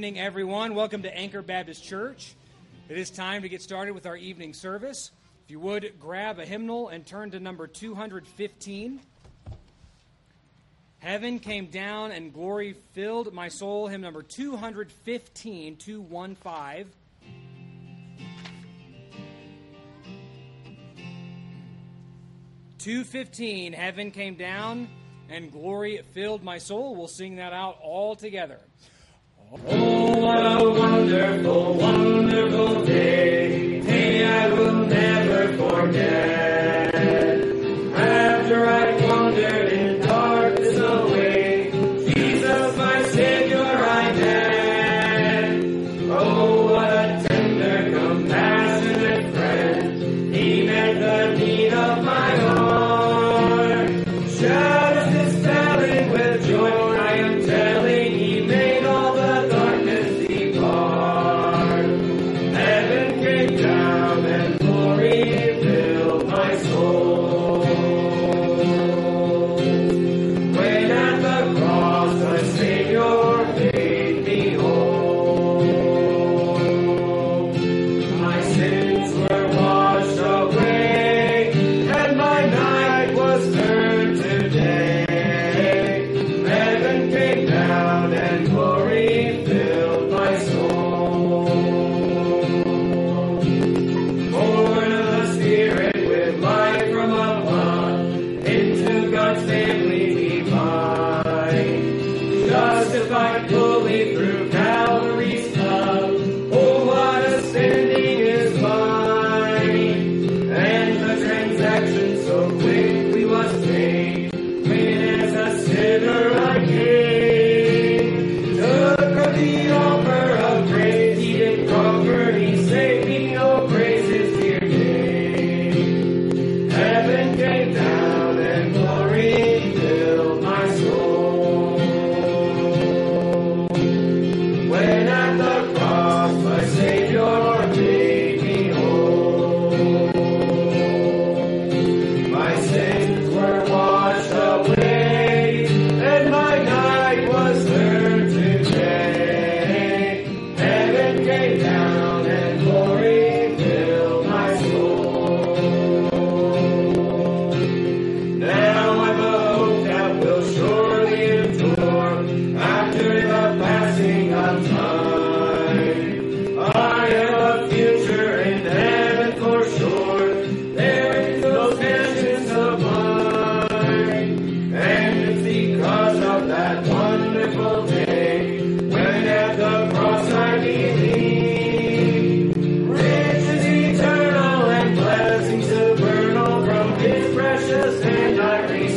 evening, everyone. Welcome to Anchor Baptist Church. It is time to get started with our evening service. If you would, grab a hymnal and turn to number 215. Heaven came down and glory filled my soul. Hymn number 215, 215. Heaven came down and glory filled my soul. We'll sing that out all together. Oh, what a wonderful, wonderful day. Day I will never forget. After I wandered in darkness away, Jesus, my Savior, I met. Oh, what a tender, compassionate friend. He met the need of my heart. Shadows dispelling with joy, I am telling, He made all the darkness depart. Heaven came down and glory filled my soul. When at the cross the Savior made me whole, my sins were washed away, and my night was turned to day. Heaven came down and glory filled my soul. Born of the Spirit with life from above, into God's family divine, justified fully through Calvary's love. Oh, what a spending is mine, and the transaction so quickly was paid. When as a sinner I came, took from the offer of grace, He did conquer, He saved me, oh praise His dear name. Heaven came down and glory filled my soul. When at the cross my Savior made me whole, my sins were washed away, and my night was turned to day. Heaven came down and glory filled my soul. Now I've a hope that will surely endure after the passing of time. I have a future in heaven for sure. There is those mansions of mine, and it's because of that wonderful day when at the cross I believe. Riches eternal and blessings supernal from His precious hand I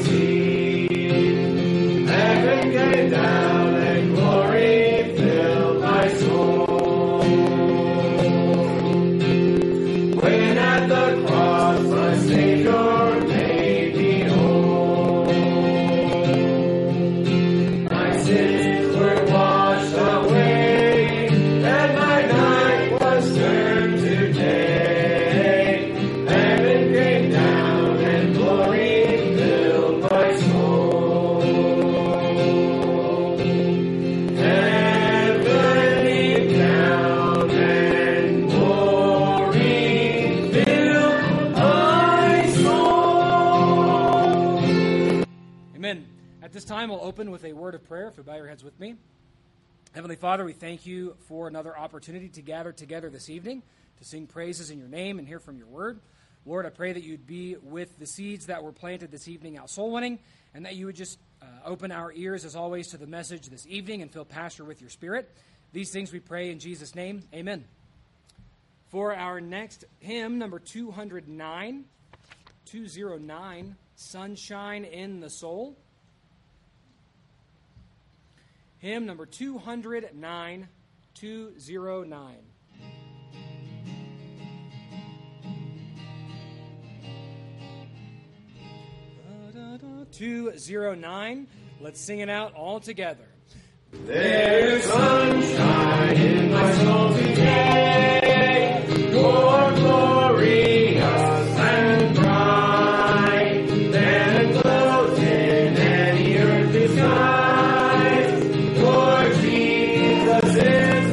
receive. Heaven came down and glory filled my soul. When at the cross my Savior made me whole, my sins were washed away, and my night was turned to day. Heaven came down and glory filled my soul. Heaven came down and glory filled my soul. Amen. At this time, we'll open with a word of prayer. If you bow your heads with me. Heavenly Father, we thank you for another opportunity to gather together this evening to sing praises in your name and hear from your word. Lord, I pray that you'd be with the seeds that were planted this evening out soul winning, and that you would just open our ears, as always, to the message this evening and fill Pastor with your spirit. These things we pray in Jesus' name. Amen. For our next hymn, number 209, Sunshine in the Soul. Hymn number 209, 209. 209. Let's sing it out all together. There's sunshine in my soul today, more glorious and bright than clothed in any earthly skies. For Jesus is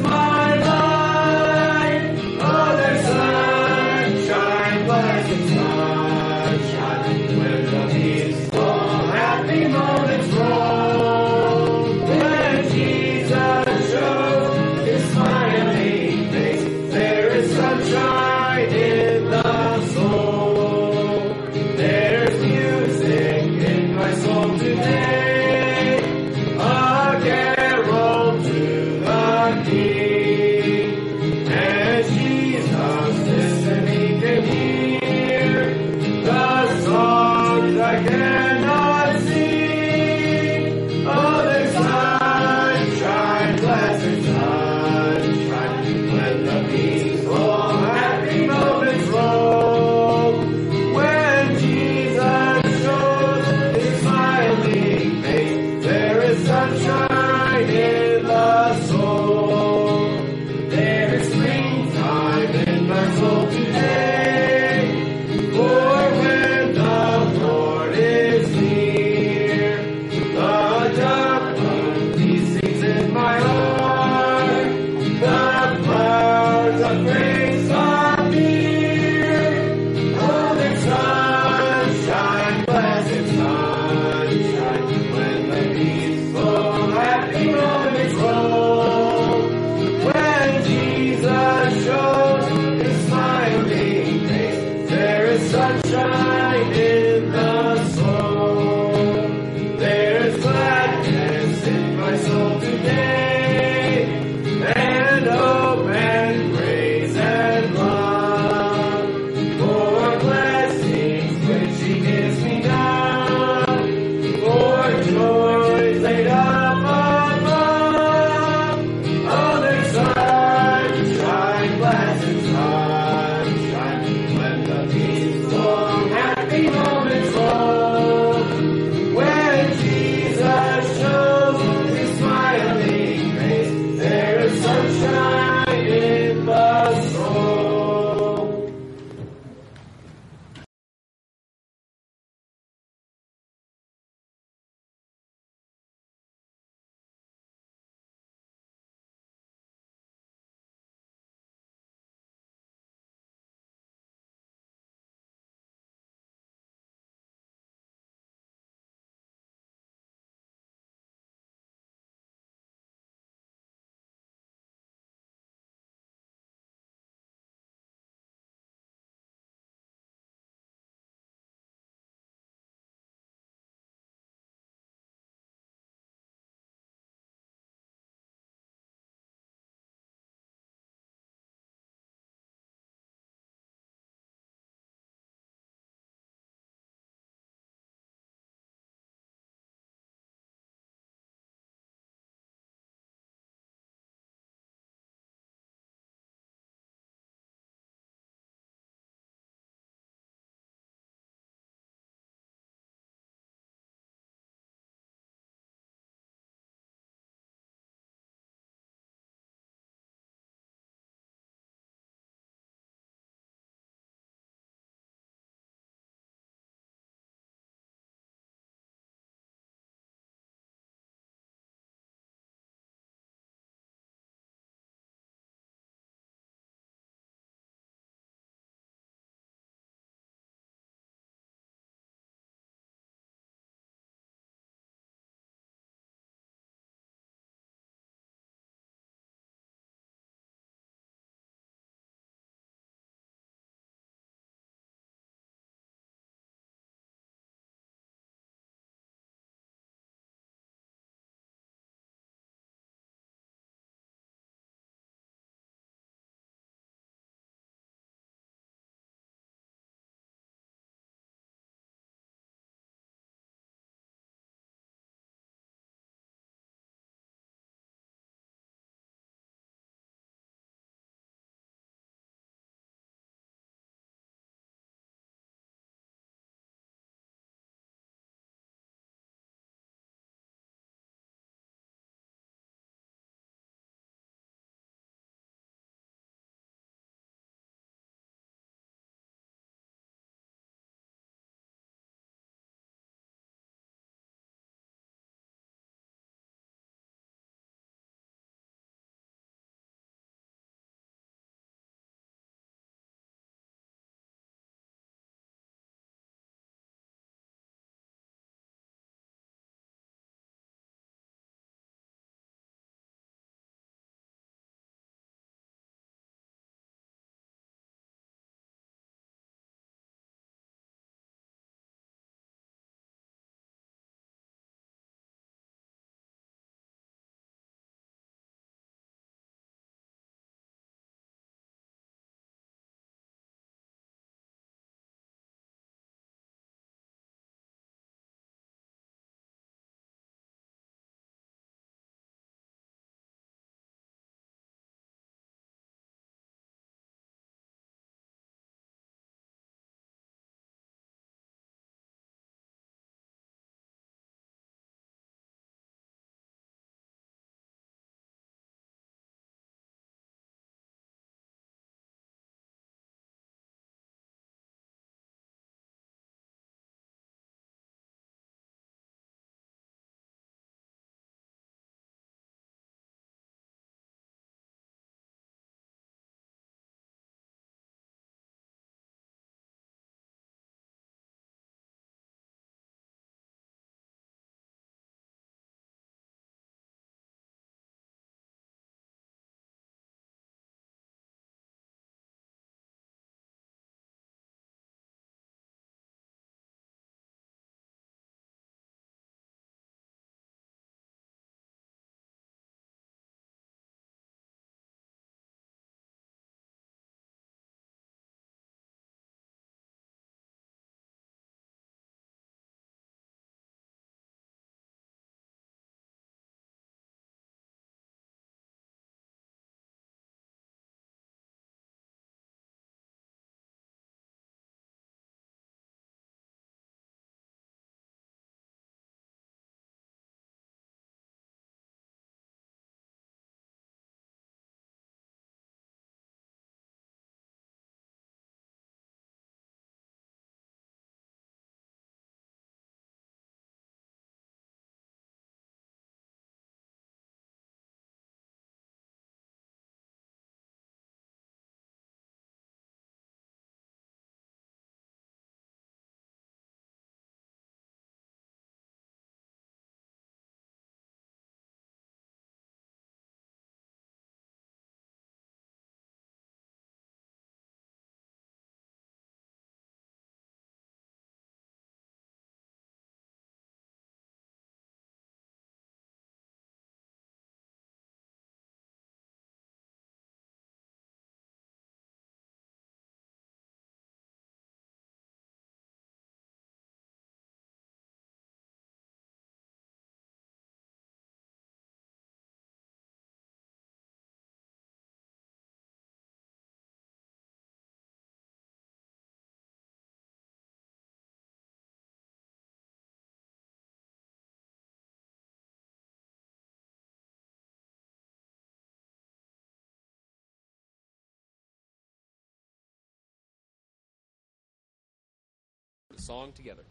song together.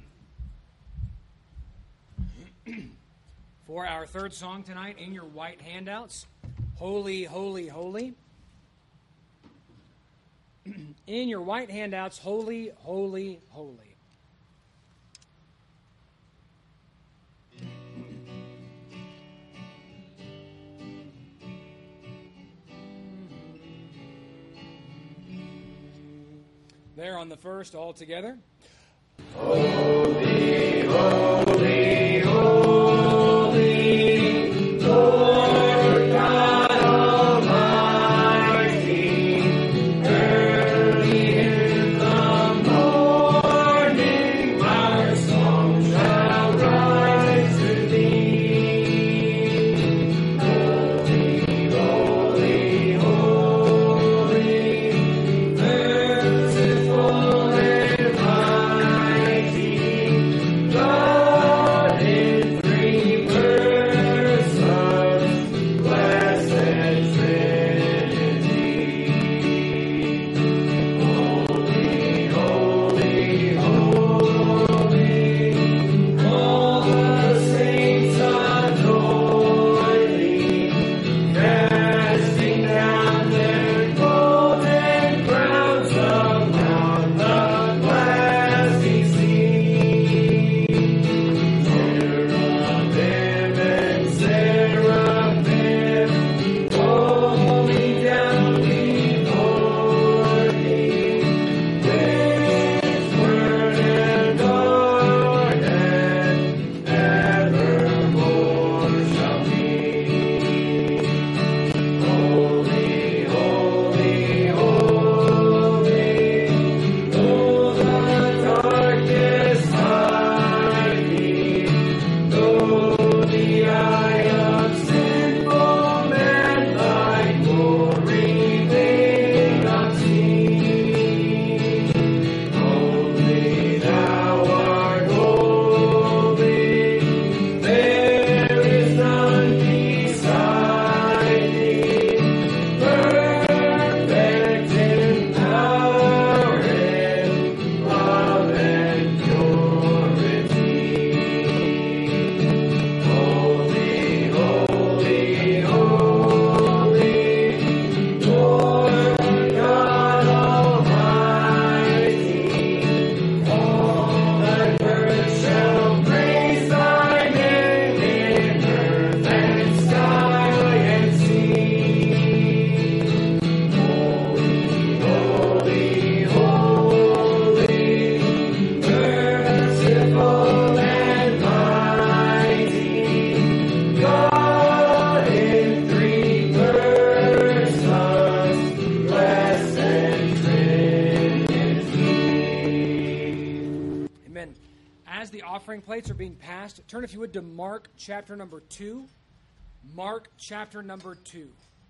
For our third song tonight, in your white handouts, Holy, Holy, Holy. In your white handouts, Holy, Holy, Holy. There on the first, all together. Holy, holy, holy, Lord God Almighty, early in the morning our song shall rise to thee. Holy, holy, holy, merciful and mighty, God in three persons, blessed Trinity. Holy, holy, holy, all the saints adore thee, casting down their golden crowns upon the glassy sea. Cherubim and seraphim, falling down before thee, with word and ornament, evermore shall be. Holy, holy, holy, though the darkness hide, though the eye of sinful man thy glory may not see. Only thou art holy, there is none beside thee, perfect in power and love and purity. Holy, holy, holy, Lord God Almighty, all the earth shall praise thy name in earth and sky and sea. Holy, holy, merciful and mighty, God in three persons, blessed Trinity. Amen. As the offering plates are being passed, turn, if you would, to Mark chapter number 2. Mark chapter number 2.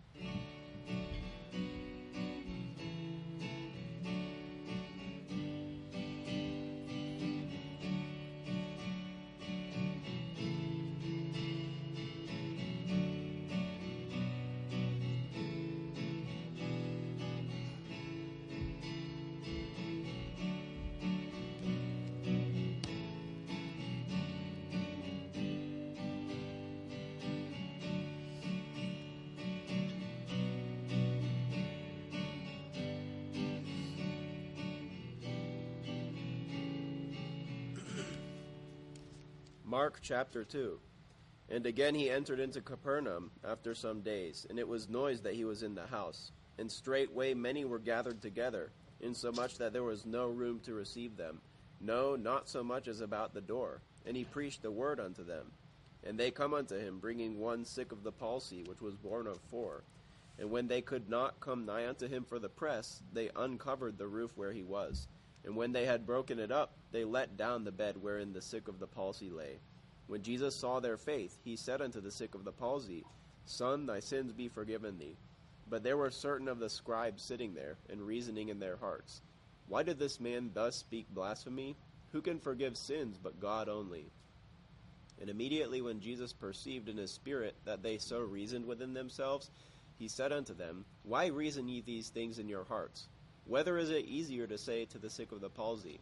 Mark chapter 2. And again he entered into Capernaum after some days, and it was noised that he was in the house. And straightway many were gathered together, insomuch that there was no room to receive them, no, not so much as about the door. And he preached the word unto them. And they come unto him, bringing one sick of the palsy, which was born of 4. And when they could not come nigh unto him for the press, they uncovered the roof where he was. And when they had broken it up, they let down the bed wherein the sick of the palsy lay. When Jesus saw their faith, he said unto the sick of the palsy, Son, thy sins be forgiven thee. But there were certain of the scribes sitting there, and reasoning in their hearts, Why did this man thus speak blasphemy? Who can forgive sins but God only? And immediately when Jesus perceived in his spirit that they so reasoned within themselves, he said unto them, Why reason ye these things in your hearts? Whether is it easier to say to the sick of the palsy,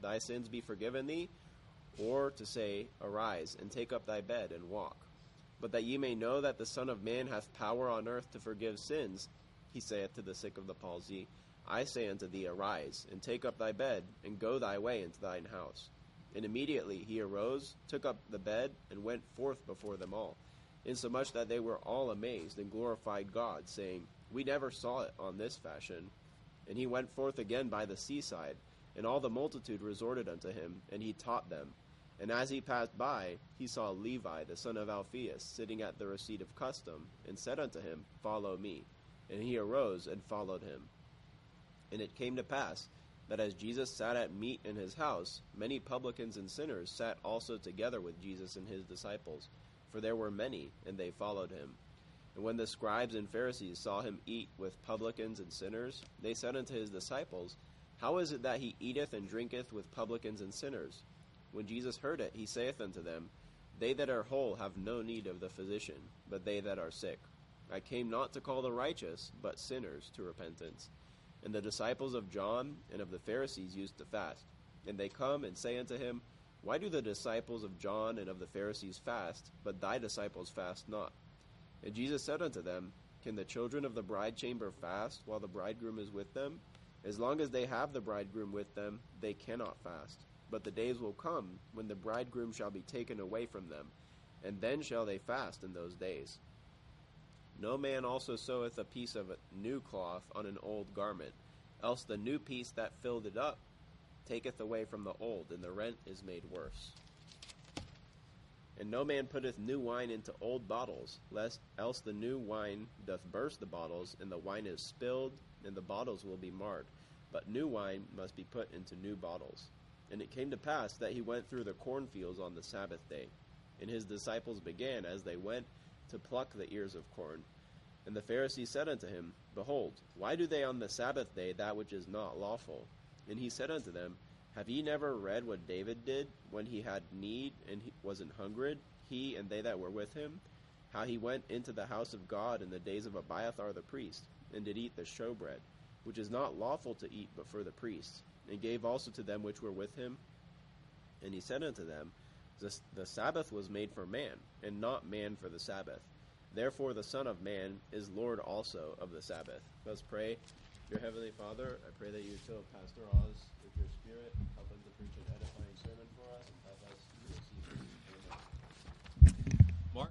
thy sins be forgiven thee, or to say, Arise, and take up thy bed, and walk. But that ye may know that the Son of Man hath power on earth to forgive sins, he saith to the sick of the palsy, I say unto thee, Arise, and take up thy bed, and go thy way into thine house. And immediately he arose, took up the bed, and went forth before them all, insomuch that they were all amazed, and glorified God, saying, We never saw it on this fashion. And he went forth again by the seaside, and all the multitude resorted unto him, and he taught them. And as he passed by, he saw Levi, the son of Alphaeus, sitting at the receipt of custom, and said unto him, Follow me. And he arose and followed him. And it came to pass, that as Jesus sat at meat in his house, many publicans and sinners sat also together with Jesus and his disciples. For there were many, and they followed him. And when the scribes and Pharisees saw him eat with publicans and sinners, they said unto his disciples, How is it that he eateth and drinketh with publicans and sinners? When Jesus heard it, he saith unto them, They that are whole have no need of the physician, but they that are sick. I came not to call the righteous, but sinners to repentance. And the disciples of John and of the Pharisees used to fast. And they come and say unto him, Why do the disciples of John and of the Pharisees fast, but thy disciples fast not? And Jesus said unto them, Can the children of the bride chamber fast while the bridegroom is with them? As long as they have the bridegroom with them, they cannot fast. But the days will come when the bridegroom shall be taken away from them, and then shall they fast in those days. No man also seweth a piece of new cloth on an old garment, else the new piece that filled it up taketh away from the old, and the rent is made worse. And no man putteth new wine into old bottles, lest else the new wine doth burst the bottles, and the wine is spilled, and the bottles will be marred. But new wine must be put into new bottles. And it came to pass that he went through the cornfields on the Sabbath day. And his disciples began, as they went, to pluck the ears of corn. And the Pharisees said unto him, Behold, why do they on the Sabbath day that which is not lawful? And he said unto them, Have ye never read what David did, when he had need and he was an hungered, he and they that were with him? How he went into the house of God in the days of Abiathar the priest, and did eat the showbread, which is not lawful to eat but for the priests, and gave also to them which were with him. And he said unto them, The Sabbath was made for man, and not man for the Sabbath. Therefore the Son of Man is Lord also of the Sabbath. Let's pray. Dear Heavenly Father, I pray that you fill Pastor Oz with your Spirit, help him to preach an edifying sermon for us, and help us to receive it. Amen. Mark?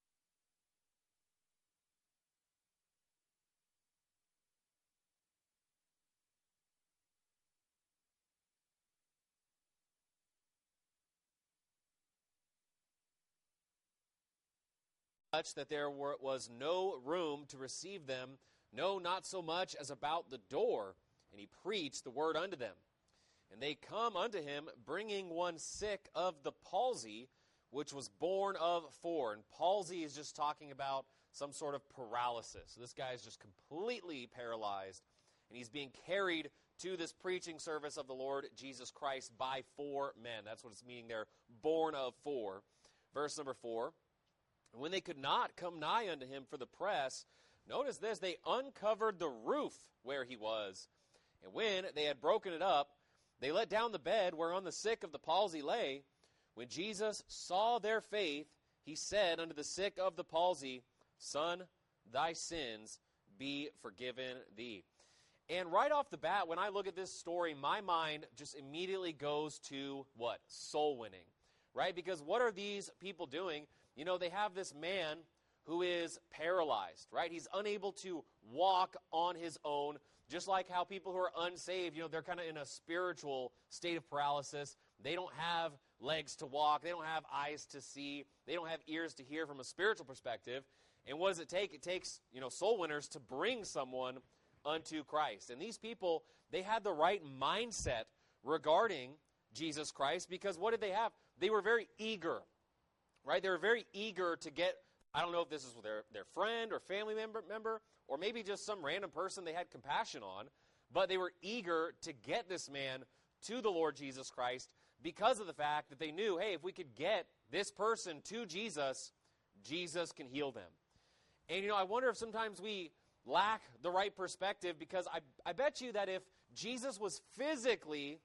Such that there was no room to receive them, no, not so much as about the door. And he preached the word unto them. And they come unto him, bringing one sick of the palsy, which was born of 4. And palsy is just talking about some sort of paralysis. So this guy is just completely paralyzed, and he's being carried to this preaching service of the Lord Jesus Christ by 4 men. That's what it's meaning there, born of 4. Verse number 4. And when they could not come nigh unto him for the press, notice this, they uncovered the roof where he was. And when they had broken it up, they let down the bed whereon the sick of the palsy lay. When Jesus saw their faith, he said unto the sick of the palsy, Son, thy sins be forgiven thee. And right off the bat, when I look at this story, my mind just immediately goes to what? Soul winning, right? Because what are these people doing? You know, they have this man who is paralyzed, right? He's unable to walk on his own, just like how people who are unsaved, you know, they're kind of in a spiritual state of paralysis. They don't have legs to walk. They don't have eyes to see. They don't have ears to hear from a spiritual perspective. And what does it take? It takes, you know, soul winners to bring someone unto Christ. And these people, they had the right mindset regarding Jesus Christ, because what did they have? They were very eager. Right? They were very eager to get, I don't know if this is their friend or family member, or maybe just some random person they had compassion on, but they were eager to get this man to the Lord Jesus Christ because of the fact that they knew, hey, if we could get this person to Jesus, Jesus can heal them. And, you know, I wonder if sometimes we lack the right perspective, because I bet you that if Jesus was physically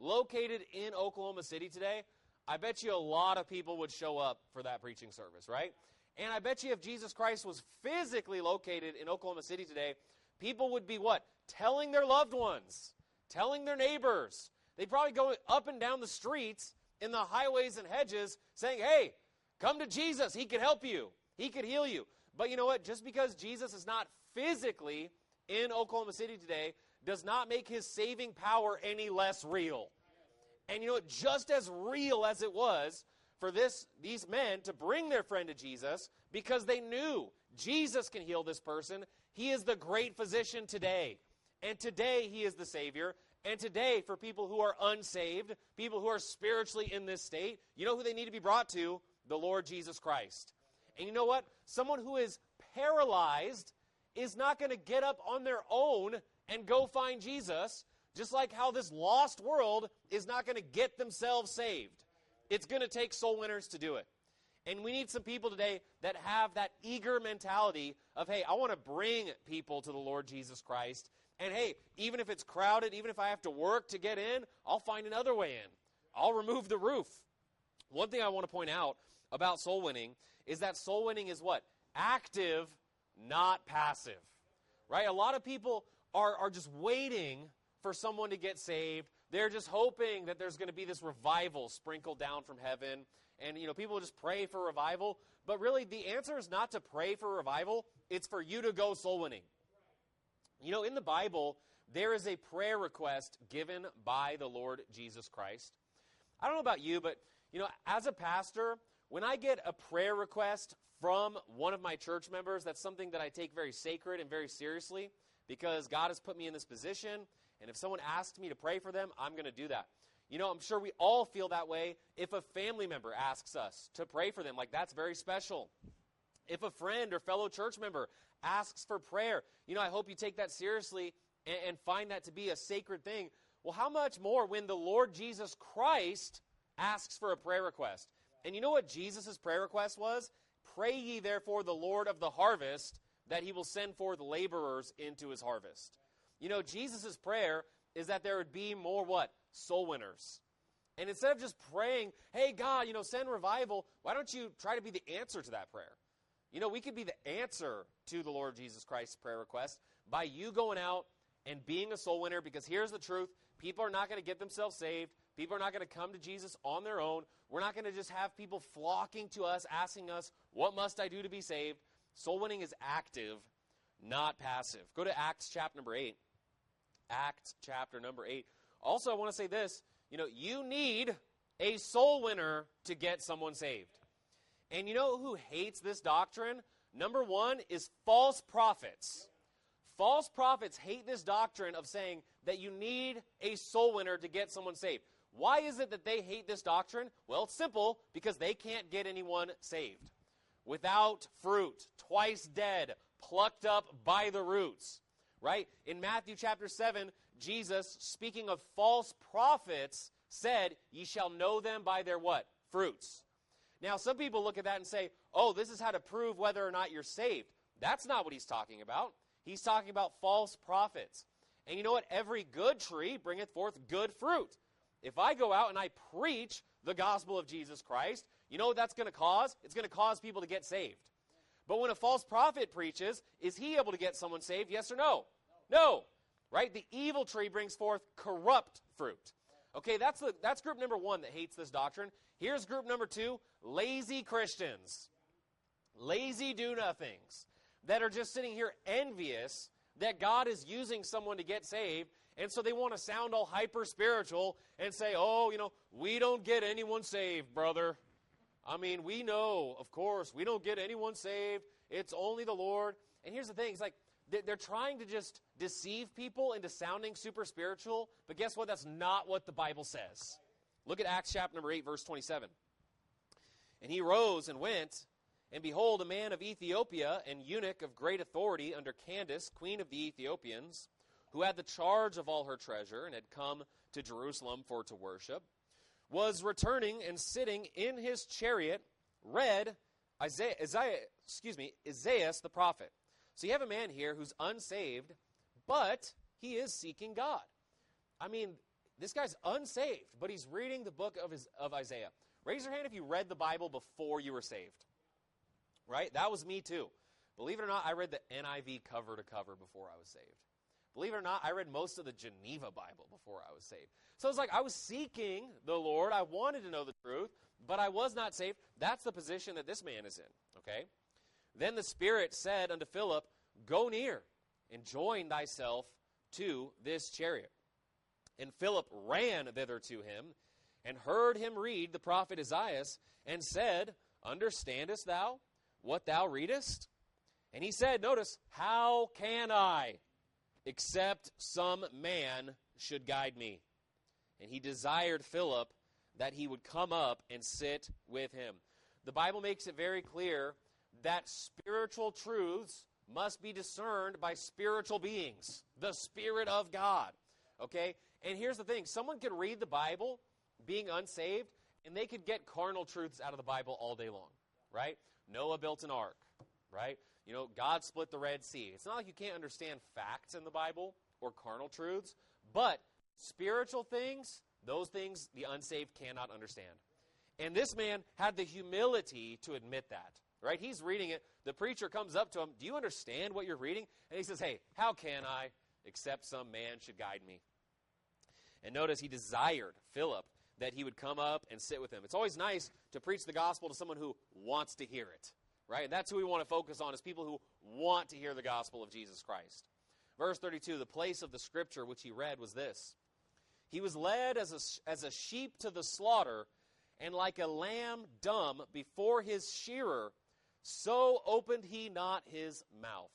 located in Oklahoma City today, I bet you a lot of people would show up for that preaching service, right? And I bet you if Jesus Christ was physically located in Oklahoma City today, people would be what? Telling their loved ones, telling their neighbors. They'd probably go up and down the streets in the highways and hedges saying, hey, come to Jesus. He can help you. He could heal you. But you know what? Just because Jesus is not physically in Oklahoma City today does not make his saving power any less real. And you know what? Just as real as it was for these men to bring their friend to Jesus because they knew Jesus can heal this person, he is the great physician today. And today he is the Savior. And today for people who are unsaved, people who are spiritually in this state, you know who they need to be brought to? The Lord Jesus Christ. And you know what? Someone who is paralyzed is not going to get up on their own and go find Jesus, just like how this lost world is not going to get themselves saved. It's going to take soul winners to do it. And we need some people today that have that eager mentality of, hey, I want to bring people to the Lord Jesus Christ. And hey, even if it's crowded, even if I have to work to get in, I'll find another way in. I'll remove the roof. One thing I want to point out about soul winning is that soul winning is what? Active, not passive. Right? A lot of people are just waiting for someone to get saved. They're just hoping that there's going to be this revival sprinkled down from heaven. And, you know, people just pray for revival. But really, the answer is not to pray for revival. It's for you to go soul winning. You know, in the Bible, there is a prayer request given by the Lord Jesus Christ. I don't know about you, but, you know, as a pastor, when I get a prayer request from one of my church members, that's something that I take very sacred and very seriously because God has put me in this position. And if someone asks me to pray for them, I'm going to do that. You know, I'm sure we all feel that way if a family member asks us to pray for them. Like, that's very special. If a friend or fellow church member asks for prayer, you know, I hope you take that seriously and find that to be a sacred thing. Well, how much more when the Lord Jesus Christ asks for a prayer request? And you know what Jesus' prayer request was? Pray ye therefore the Lord of the harvest that he will send forth laborers into his harvest. You know, Jesus' prayer is that there would be more what? Soul winners. And instead of just praying, hey, God, you know, send revival, why don't you try to be the answer to that prayer? You know, we could be the answer to the Lord Jesus Christ's prayer request by you going out and being a soul winner, because here's the truth. People are not going to get themselves saved. People are not going to come to Jesus on their own. We're not going to just have people flocking to us, asking us, what must I do to be saved? Soul winning is active, not passive. Go to Acts chapter number 8. Acts chapter number 8. Also, I want to say this. You know, you need a soul winner to get someone saved. And you know who hates this doctrine? Number one is false prophets. False prophets hate this doctrine of saying that you need a soul winner to get someone saved. Why is it that they hate this doctrine? Well, it's simple, because they can't get anyone saved. Without fruit, twice dead, plucked up by the roots. Right? In Matthew chapter 7, Jesus, speaking of false prophets, said, ye shall know them by their what? Fruits. Now, some people look at that and say, oh, this is how to prove whether or not you're saved. That's not what he's talking about. He's talking about false prophets. And you know what? Every good tree bringeth forth good fruit. If I go out and I preach the gospel of Jesus Christ, you know what that's going to cause? It's going to cause people to get saved. But when a false prophet preaches, is he able to get someone saved? Yes or no? No. Right? The evil tree brings forth corrupt fruit. Okay, that's group number one that hates this doctrine. Here's group number two, lazy Christians. Lazy do-nothings that are just sitting here envious that God is using someone to get saved, and so they want to sound all hyper-spiritual and say, oh, you know, we don't get anyone saved, brother. I mean, we know, of course, we don't get anyone saved. It's only the Lord. And here's the thing. It's like they're trying to just deceive people into sounding super spiritual, but guess what? That's not what the Bible says. Look at Acts chapter number 8, verse 27. And he rose and went, and behold, a man of Ethiopia, an eunuch of great authority under Candace, queen of the Ethiopians, who had the charge of all her treasure and had come to Jerusalem for to worship, was returning and sitting in his chariot, read Isaiah the prophet. So you have a man here who's unsaved, but he is seeking God. I mean, this guy's unsaved, but he's reading the book of Isaiah. Raise your hand if you read the Bible before you were saved. Right? That was me too. Believe it or not, I read the NIV cover to cover before I was saved. Believe it or not, I read most of the Geneva Bible before I was saved. So it's like I was seeking the Lord. I wanted to know the truth, but I was not saved. That's the position that this man is in. Okay? Then the Spirit said unto Philip, Go near and join thyself to this chariot. And Philip ran thither to him, and heard him read the prophet Isaiah, and said, Understandest thou what thou readest? And he said, notice, How can I, except some man should guide me? And he desired Philip that he would come up and sit with him. The Bible makes it very clear that spiritual truths must be discerned by spiritual beings, the Spirit of God. Okay? And here's the thing. Someone could read the Bible being unsaved, and they could get carnal truths out of the Bible all day long. Right? Noah built an ark. Right? You know, God split the Red Sea. It's not like you can't understand facts in the Bible or carnal truths, but spiritual things, those things the unsaved cannot understand. And this man had the humility to admit that. Right? He's reading it. The preacher comes up to him, Do you understand what you're reading? And he says, Hey, how can I, except some man should guide me? And notice he desired Philip that he would come up and sit with him. It's always nice to preach the gospel to someone who wants to hear it. Right? And that's who we want to focus on, is people who want to hear the gospel of Jesus Christ. Verse 32, the place of the scripture which he read was this. He was led as a sheep to the slaughter, and like a lamb dumb before his shearer, so opened he not his mouth.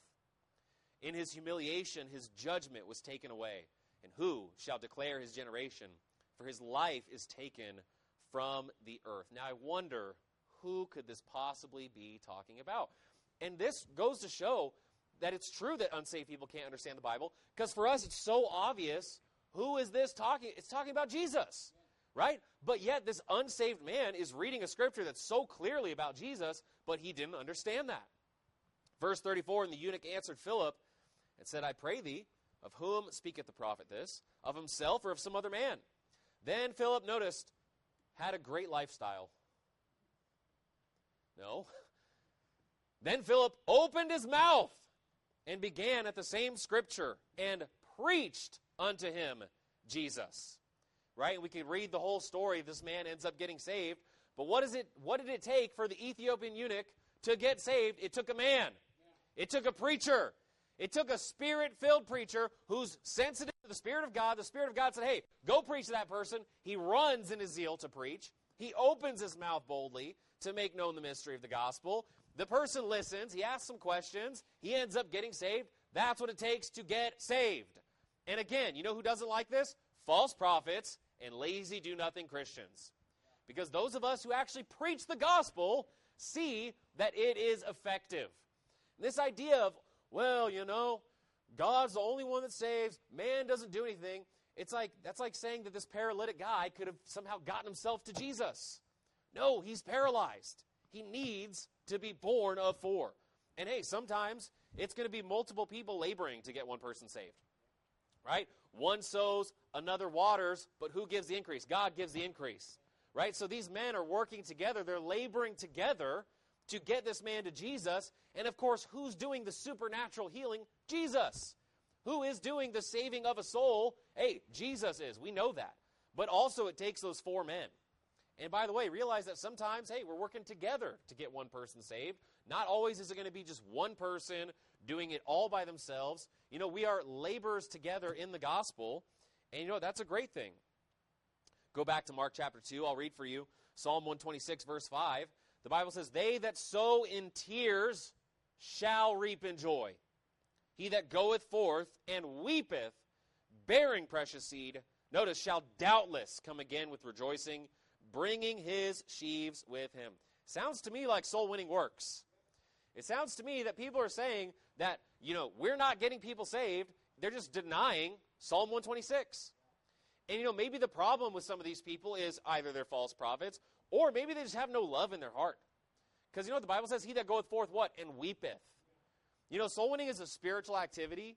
In his humiliation, his judgment was taken away. And who shall declare his generation? For his life is taken from the earth. Now I wonder, who could this possibly be talking about? And this goes to show that it's true that unsaved people can't understand the Bible, because for us it's so obvious. Who is this talking? It's talking about Jesus, right? But yet this unsaved man is reading a scripture that's so clearly about Jesus, but he didn't understand that. Verse 34, and the eunuch answered Philip and said, I pray thee, of whom speaketh the prophet this? Of himself or of some other man? Then Philip, noticed, had a great lifestyle. No. Then Philip opened his mouth and began at the same scripture and preached unto him Jesus. Right? We could read the whole story. This man ends up getting saved. But what did it take for the Ethiopian eunuch to get saved? It took a man. It took a preacher. It took a Spirit-filled preacher who's sensitive to the Spirit of God. The Spirit of God said, hey, go preach to that person. He runs in his zeal to preach. He opens his mouth boldly to make known the mystery of the gospel. The person listens. He asks some questions. He ends up getting saved. That's what it takes to get saved. And again, you know who doesn't like this? False prophets and lazy do-nothing Christians. Because those of us who actually preach the gospel see that it is effective. This idea of, well, you know, God's the only one that saves, man doesn't do anything. That's like saying that this paralytic guy could have somehow gotten himself to Jesus. No, he's paralyzed. He needs to be born of four. And hey, sometimes it's going to be multiple people laboring to get one person saved. Right? One sows, another waters, but who gives the increase? God gives the increase. Right? So these men are working together. They're laboring together to get this man to Jesus. And of course, who's doing the supernatural healing? Jesus. Who is doing the saving of a soul? Hey, Jesus is. We know that. But also it takes those four men. And by the way, realize that sometimes, hey, we're working together to get one person saved. Not always is it going to be just one person doing it all by themselves. You know, we are laborers together in the gospel. And you know, that's a great thing. Go back to Mark chapter 2. I'll read for you. Psalm 126, verse 5. The Bible says, they that sow in tears shall reap in joy. He that goeth forth and weepeth, bearing precious seed, notice, shall doubtless come again with rejoicing, bringing his sheaves with him. Sounds to me like soul winning works. It sounds to me that people are saying that, you know, we're not getting people saved. They're just denying Psalm 126. And, you know, maybe the problem with some of these people is either they're false prophets, or maybe they just have no love in their heart. Because, you know, the Bible says, he that goeth forth what? And weepeth. You know, soul winning is a spiritual activity.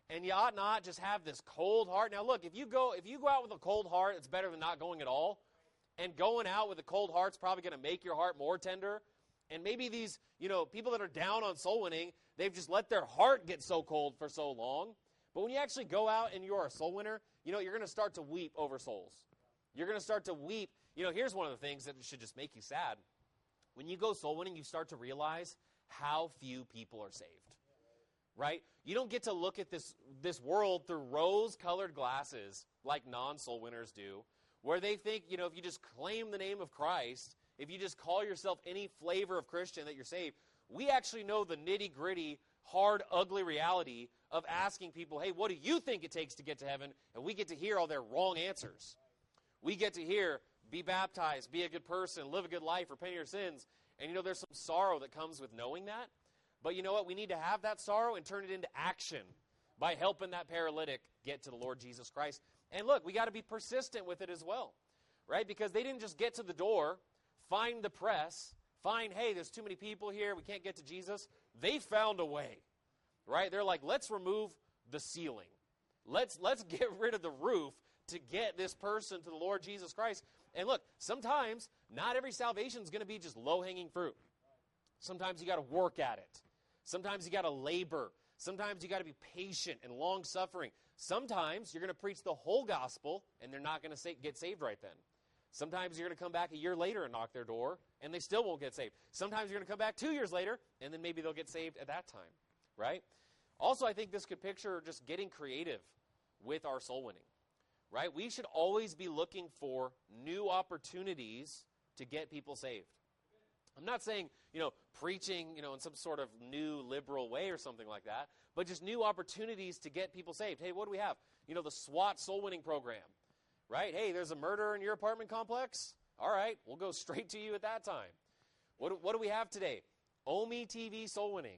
And you ought not just have this cold heart. Now look, if you go out with a cold heart, it's better than not going at all. And going out with a cold heart's probably going to make your heart more tender. And maybe these, people that are down on soul winning, they've just let their heart get so cold for so long. But when you actually go out and you're a soul winner, you're going to start to weep over souls. You're going to start to weep. Here's one of the things that should just make you sad. When you go soul winning, you start to realize how few people are saved. Right? You don't get to look at this world through rose-colored glasses like non-soul winners do, where they think, if you just claim the name of Christ, if you just call yourself any flavor of Christian that you're saved. We actually know the nitty-gritty, hard, ugly reality of asking people, hey, what do you think it takes to get to heaven? And we get to hear all their wrong answers. We get to hear, be baptized, be a good person, live a good life, repent of your sins. And there's some sorrow that comes with knowing that. But you know what? We need to have that sorrow and turn it into action by helping that paralytic get to the Lord Jesus Christ. And look, we got to be persistent with it as well, right? Because they didn't just get to the door, find the press, find, hey, there's too many people here, we can't get to Jesus. They found a way, right? They're like, let's remove the ceiling. Let's get rid of the roof to get this person to the Lord Jesus Christ. And look, sometimes not every salvation is going to be just low-hanging fruit. Sometimes you got to work at it. Sometimes you got to labor. Sometimes you got to be patient and long-suffering. Sometimes you're going to preach the whole gospel, and they're not going to get saved right then. Sometimes you're going to come back a year later and knock their door, and they still won't get saved. Sometimes you're going to come back 2 years later, and then maybe they'll get saved at that time, right? Also, I think this could picture just getting creative with our soul winning, right? We should always be looking for new opportunities to get people saved. I'm not saying, preaching, in some sort of new liberal way or something like that, but just new opportunities to get people saved. Hey, what do we have? The SWAT soul winning program, right? Hey, there's a murder in your apartment complex? All right, we'll go straight to you at that time. What do we have today? OMI TV soul winning,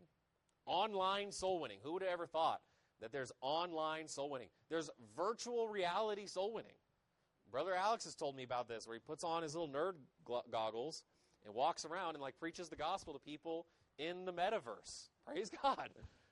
online soul winning. Who would have ever thought that there's online soul winning? There's virtual reality soul winning. Brother Alex has told me about this, where he puts on his little nerd goggles and walks around and preaches the gospel to people in the metaverse. Praise God.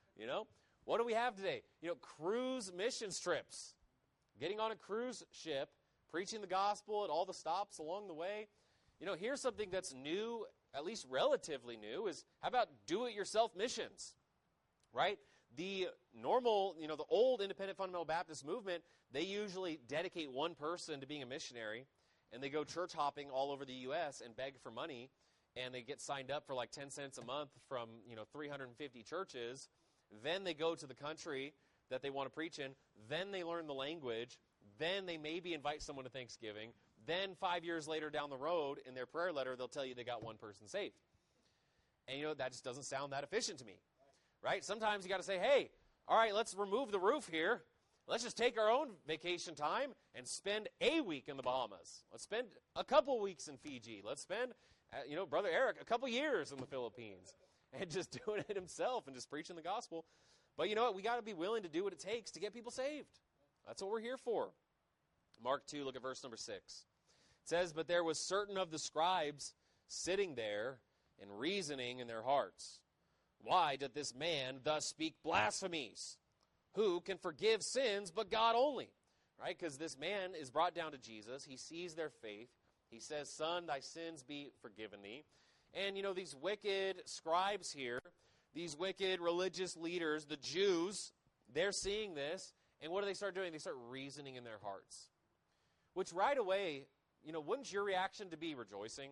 What do we have today? Cruise mission trips. Getting on a cruise ship, preaching the gospel at all the stops along the way. Here's something that's new, at least relatively new, is how about do-it-yourself missions, right? The normal, the old independent fundamental Baptist movement, they usually dedicate one person to being a missionary, and they go church hopping all over the U.S. and beg for money, and they get signed up for 10 cents a month from 350 churches. Then they go to the country that they want to preach in. Then they learn the language. Then they maybe invite someone to Thanksgiving. Then 5 years later down the road, in their prayer letter, they'll tell you they got one person saved. And that just doesn't sound that efficient to me, right? Sometimes you got to say, hey, all right, let's remove the roof here. Let's just take our own vacation time and spend a week in the Bahamas. Let's spend a couple weeks in Fiji. Let's spend, Brother Eric, a couple years in the Philippines. And just doing it himself and just preaching the gospel. But you know what? We got to be willing to do what it takes to get people saved. That's what we're here for. Mark 2, look at verse number 6. It says, but there was certain of the scribes sitting there and reasoning in their hearts. Why did this man thus speak blasphemies? Who can forgive sins but God only? Right? Because this man is brought down to Jesus. He sees their faith. He says, son, thy sins be forgiven thee. And, these wicked scribes here, these wicked religious leaders, the Jews, they're seeing this. And what do they start doing? They start reasoning in their hearts. Which right away, wouldn't your reaction to be rejoicing?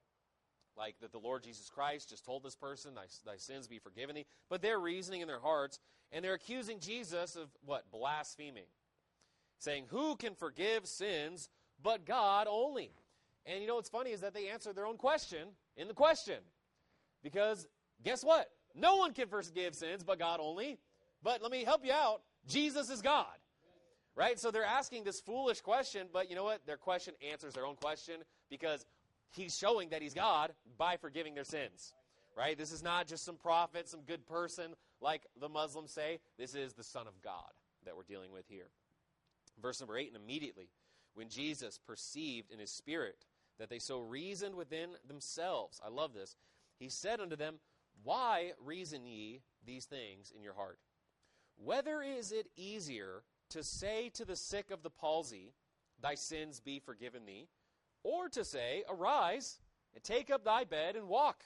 Like that the Lord Jesus Christ just told this person, thy sins be forgiven thee. But they're reasoning in their hearts, and they're accusing Jesus of what? Blaspheming. Saying, who can forgive sins but God only? And what's funny is that they answered their own question in the question. Because guess what? No one can forgive sins but God only. But let me help you out. Jesus is God. Right? So they're asking this foolish question, but you know what? Their question answers their own question because he's showing that he's God by forgiving their sins. Right? This is not just some prophet, some good person like the Muslims say. This is the Son of God that we're dealing with here. Verse number 8, and immediately when Jesus perceived in his spirit that they so reasoned within themselves, I love this, he said unto them, why reason ye these things in your heart? Whether is it easier to say to the sick of the palsy, thy sins be forgiven thee, or to say, arise, and take up thy bed and walk?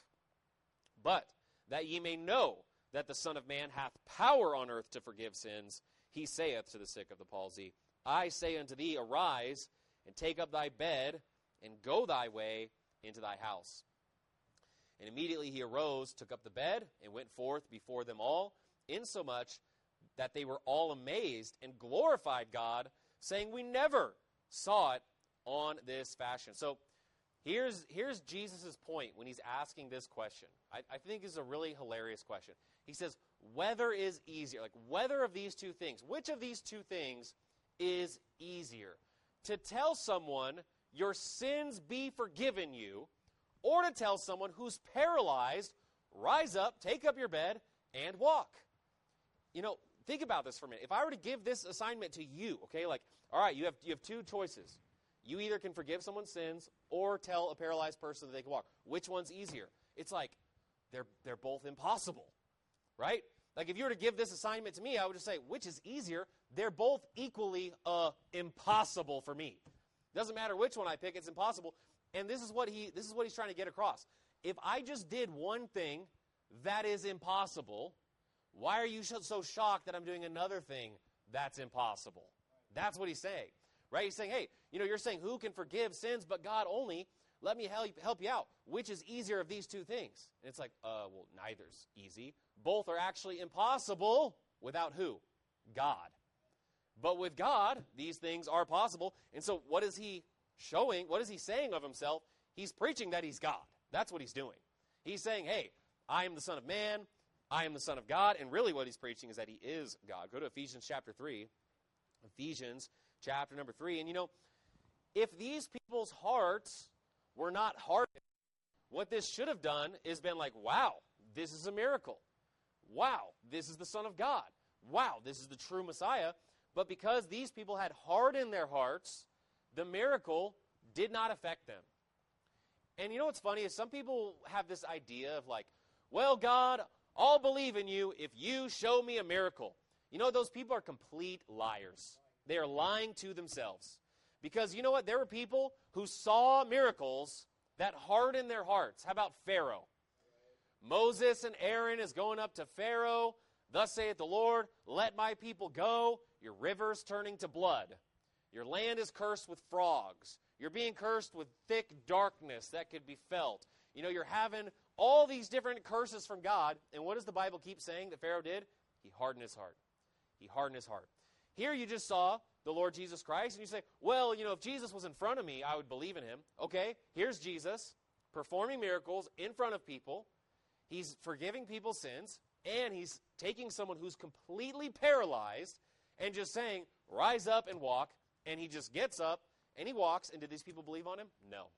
But that ye may know that the Son of Man hath power on earth to forgive sins, he saith to the sick of the palsy, I say unto thee, arise, and take up thy bed, and go thy way into thy house. And immediately he arose, took up the bed, and went forth before them all, insomuch that they were all amazed and glorified God, saying, we never saw it on this fashion. So here's Jesus' point when he's asking this question. I think this is a really hilarious question. He says, whether is easier, like whether of these two things, which of these two things is easier? To tell someone your sins be forgiven you, or to tell someone who's paralyzed, rise up, take up your bed, and walk. You know, think about this for a minute. If I were to give this assignment to you, okay, like, all right, you have two choices. You either can forgive someone's sins or tell a paralyzed person that they can walk. Which one's easier? It's like they're both impossible, right? Like if you were to give this assignment to me, I would just say, which is easier? They're both equally impossible for me. Doesn't matter which one I pick, it's impossible. And this is what he's trying to get across. If I just did one thing that is impossible, why are you so shocked that I'm doing another thing that's impossible? That's what he's saying, right? He's saying, hey, you're saying who can forgive sins but God only? Let me help you out. Which is easier of these two things? And it's like, well, neither's easy. Both are actually impossible without who? God. But with God, these things are possible. And so what is he showing? What is he saying of himself? He's preaching that he's God. That's what he's doing. He's saying, hey, I am the Son of Man. I am the Son of God. And really what he's preaching is that he is God. Go to Ephesians chapter 3. Ephesians chapter number 3. And if these people's hearts were not hardened, what this should have done is been like, wow, this is a miracle. Wow, this is the Son of God. Wow, this is the true Messiah. But because these people had hardened their hearts, the miracle did not affect them. And you know what's funny is some people have this idea of like, well, God, I'll believe in you if you show me a miracle. Those people are complete liars. They are lying to themselves. Because you know what? There were people who saw miracles that hardened their hearts. How about Pharaoh? Moses and Aaron is going up to Pharaoh. Thus saith the Lord, let my people go. Your river's turning to blood. Your land is cursed with frogs. You're being cursed with thick darkness that could be felt. You're having all these different curses from God. And what does the Bible keep saying that Pharaoh did? He hardened his heart. He hardened his heart. Here you just saw the Lord Jesus Christ, and you say, well, if Jesus was in front of me, I would believe in him. Okay, here's Jesus performing miracles in front of people. He's forgiving people's sins, and he's taking someone who's completely paralyzed and just saying, rise up and walk, and he just gets up and he walks, and did these people believe on him? No.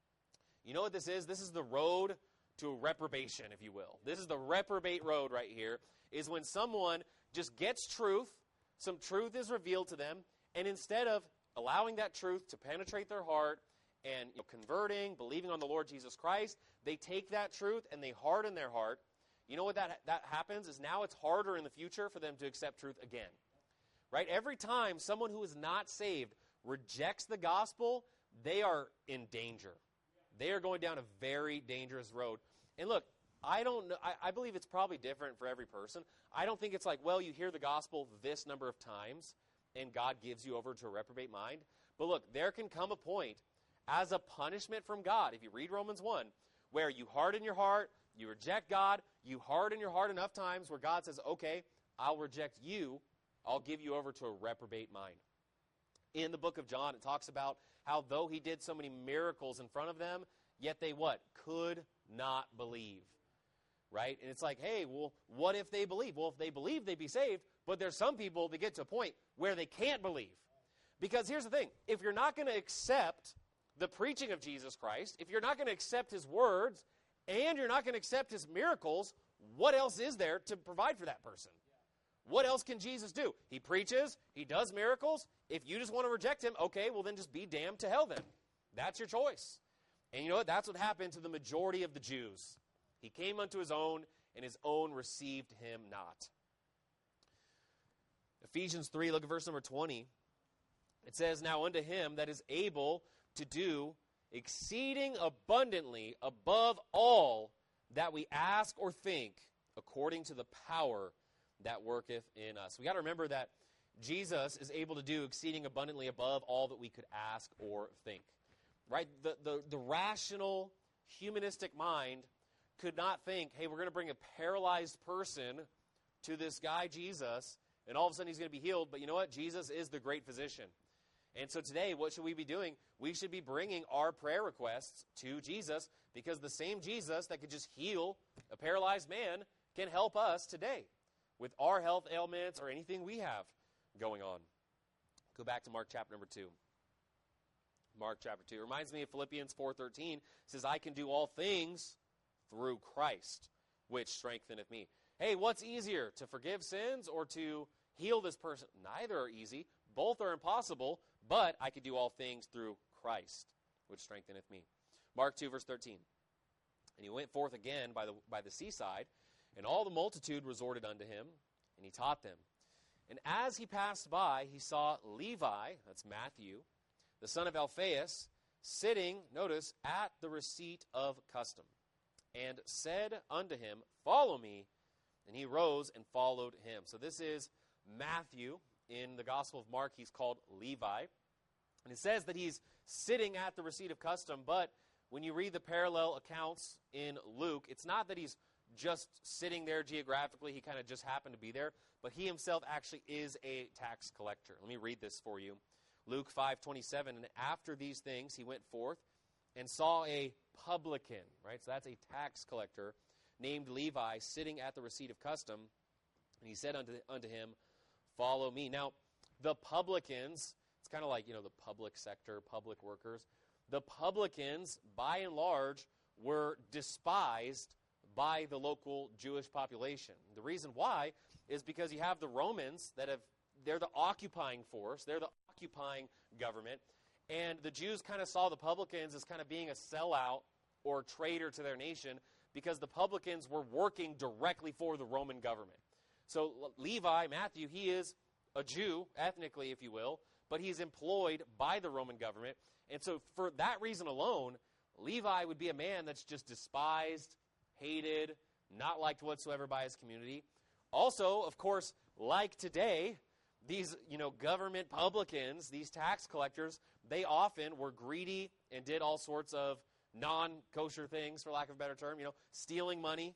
You know what this is? This is the road to reprobation, if you will. This is the reprobate road right here, is when someone just gets truth, some truth is revealed to them, and instead of allowing that truth to penetrate their heart and converting, believing on the Lord Jesus Christ, they take that truth and they harden their heart. You know what that happens is now it's harder in the future for them to accept truth again. Right? Every time someone who is not saved rejects the gospel, they are in danger. They are going down a very dangerous road. And look, I don't know. I believe it's probably different for every person. I don't think it's like, well, you hear the gospel this number of times and God gives you over to a reprobate mind. But look, there can come a point as a punishment from God, if you read Romans 1, where you harden your heart, you reject God, you harden your heart enough times where God says, okay, I'll reject you, I'll give you over to a reprobate mind. In the book of John, it talks about how though he did so many miracles in front of them, yet they what? Could not believe. Right? And it's like, hey, well, what if they believe? Well, if they believe, they'd be saved. But there's some people that get to a point where they can't believe. Because here's the thing. If you're not going to accept the preaching of Jesus Christ, if you're not going to accept his words, and you're not going to accept his miracles, what else is there to provide for that person? What else can Jesus do? He preaches. He does miracles. If you just want to reject him, okay, well then just be damned to hell then. That's your choice. And you know what? That's what happened to the majority of the Jews. He came unto his own, and his own received him not. Ephesians 3, look at verse number 20. It says, "Now unto him that is able to do exceeding abundantly above all that we ask or think, according to the power that worketh in us." We got to remember that Jesus is able to do exceeding abundantly above all that we could ask or think. Right? The rational, humanistic mind could not think, hey, we're going to bring a paralyzed person to this guy Jesus, and all of a sudden he's going to be healed. But you know what? Jesus is the great physician. And so today, what should we be doing? We should be bringing our prayer requests to Jesus, because the same Jesus that could just heal a paralyzed man can help us today with our health ailments or anything we have going on. Go back to Mark chapter number 2. Mark chapter 2. It reminds me of Philippians 4:13. It says, "I can do all things through Christ, which strengtheneth me." Hey, what's easier, to forgive sins or to heal this person? Neither are easy. Both are impossible, but I can do all things through Christ, which strengtheneth me. Mark 2, verse 13. "And he went forth again by the seaside, and all the multitude resorted unto him, and he taught them. And as he passed by, he saw Levi," that's Matthew, "the son of Alphaeus, sitting," notice, "at the receipt of custom, and said unto him, Follow me. And he rose and followed him." So this is Matthew. In the Gospel of Mark, he's called Levi. And it says that he's sitting at the receipt of custom, but when you read the parallel accounts in Luke, it's not that he's just sitting there geographically, he kind of just happened to be there, but he himself actually is a tax collector. Let me read this for you. Luke 5:27, "And after these things he went forth and saw a publican," right? So that's a tax collector, "named Levi, sitting at the receipt of custom. And he said unto him, Follow me." Now, the publicans, it's kind of like, the public sector, public workers. The publicans, by and large, were despised by the local Jewish population. The reason why is because you have the Romans they're the occupying force, they're the occupying government, and the Jews kind of saw the publicans as kind of being a sellout or traitor to their nation, because the publicans were working directly for the Roman government. So Levi, Matthew, he is a Jew, ethnically, if you will, but he's employed by the Roman government. And so for that reason alone, Levi would be a man that's just despised, hated, not liked whatsoever by his community. Also, of course, like today, these, government publicans, these tax collectors, they often were greedy and did all sorts of non-kosher things, for lack of a better term, stealing money,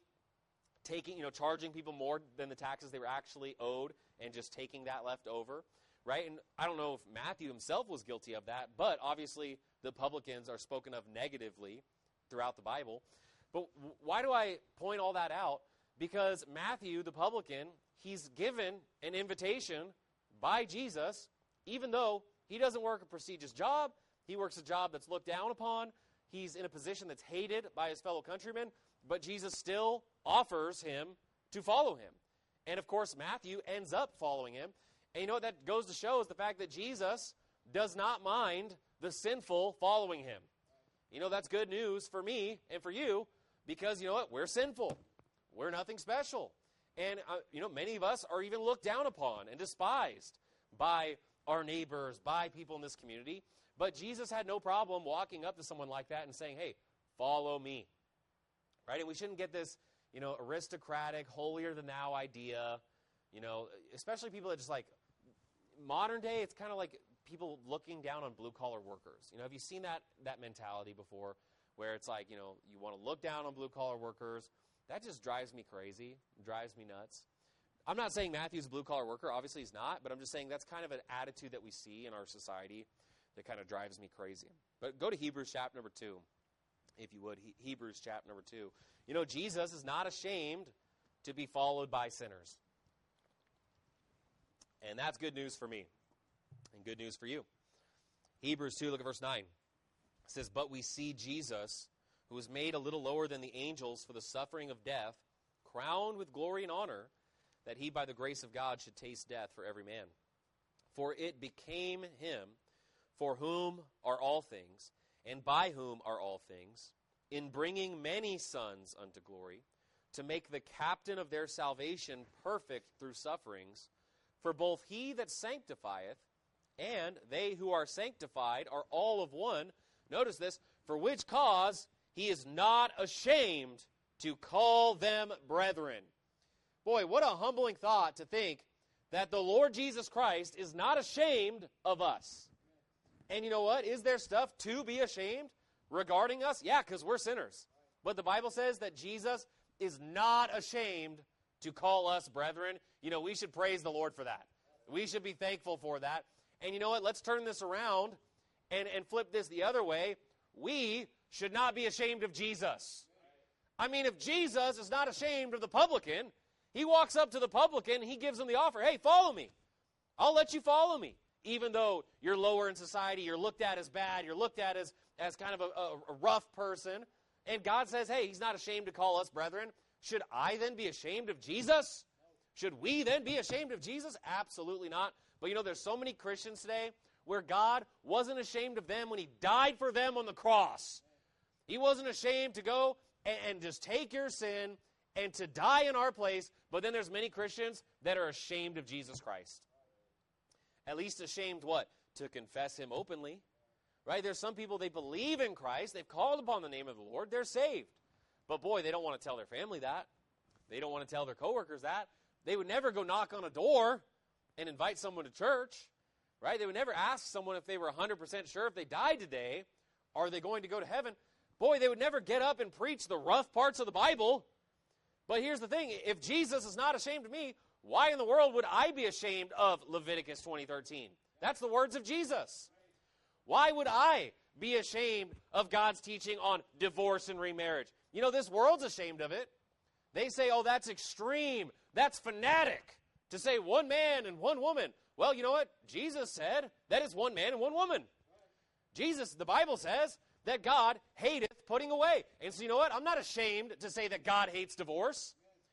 charging people more than the taxes they were actually owed, and just taking that left over, right? And I don't know if Matthew himself was guilty of that, but obviously the publicans are spoken of negatively throughout the Bible. But why do I point all that out? Because Matthew, the publican, he's given an invitation by Jesus, even though he doesn't work a prestigious job, he works a job that's looked down upon, he's in a position that's hated by his fellow countrymen, but Jesus still offers him to follow him. And of course, Matthew ends up following him. And what that goes to show is the fact that Jesus does not mind the sinful following him. That's good news for me and for you, because you know what? We're sinful. We're nothing special. And, many of us are even looked down upon and despised by our neighbors, by people in this community. But Jesus had no problem walking up to someone like that and saying, hey, follow me. Right? And we shouldn't get this, aristocratic, holier-than-thou idea, especially people that just modern day, it's kind of like people looking down on blue-collar workers. Have you seen that mentality before, where it's like, you want to look down on blue-collar workers? That just drives me crazy, drives me nuts. I'm not saying Matthew's a blue-collar worker. Obviously he's not, but I'm just saying that's kind of an attitude that we see in our society that kind of drives me crazy. But go to Hebrews chapter number 2, if you would. Hebrews chapter number 2. Jesus is not ashamed to be followed by sinners. And that's good news for me and good news for you. Hebrews 2, look at verse 9. It says, "But we see Jesus, who was made a little lower than the angels for the suffering of death, crowned with glory and honor, that he by the grace of God should taste death for every man. For it became him, for whom are all things, and by whom are all things, in bringing many sons unto glory, to make the captain of their salvation perfect through sufferings, For both he that sanctifieth and they who are sanctified are all of one. Notice this, for which cause he is not ashamed to call them brethren. Boy, what a humbling thought to think that the Lord Jesus Christ is not ashamed of us. And you know what? Is there stuff to be ashamed regarding us? Yeah, because we're sinners. But the Bible says that Jesus is not ashamed to call us brethren. You know, we should praise the Lord for that. We should be thankful for that. And you know what? Let's turn this around and flip this the other way. We should not be ashamed of Jesus. I mean, if Jesus is not ashamed of the publican, he walks up to the publican, he gives him the offer, hey, follow me. I'll let you follow me. Even though you're lower in society, you're looked at as bad, you're looked at as kind of a rough person. And God says, hey, he's not ashamed to call us brethren. Should I then be ashamed of Jesus? Should we then be ashamed of Jesus? Absolutely not. But you know, there's so many Christians today where God wasn't ashamed of them when he died for them on the cross. He wasn't ashamed to go and just take your sin and to die in our place. But then there's many Christians that are ashamed of Jesus Christ. At least ashamed what? To confess him openly. Right? There's some people, they believe in Christ. They've called upon the name of the Lord. They're saved. But boy, they don't want to tell their family that. They don't want to tell their coworkers that. They would never go knock on a door and invite someone to church. Right? They would never ask someone if they were 100% sure if they died today, are they going to go to heaven? Boy, they would never get up and preach the rough parts of the Bible. But here's the thing. If Jesus is not ashamed of me, why in the world would I be ashamed of Leviticus 20:13? That's the words of Jesus. Why would I be ashamed of God's teaching on divorce and remarriage? You know, this world's ashamed of it. They say, oh, that's extreme. That's fanatic to say one man and one woman. Well, you know what? Jesus said that it's one man and one woman. Jesus, the Bible says that God hateth putting away. And so you know what? I'm not ashamed to say that God hates divorce.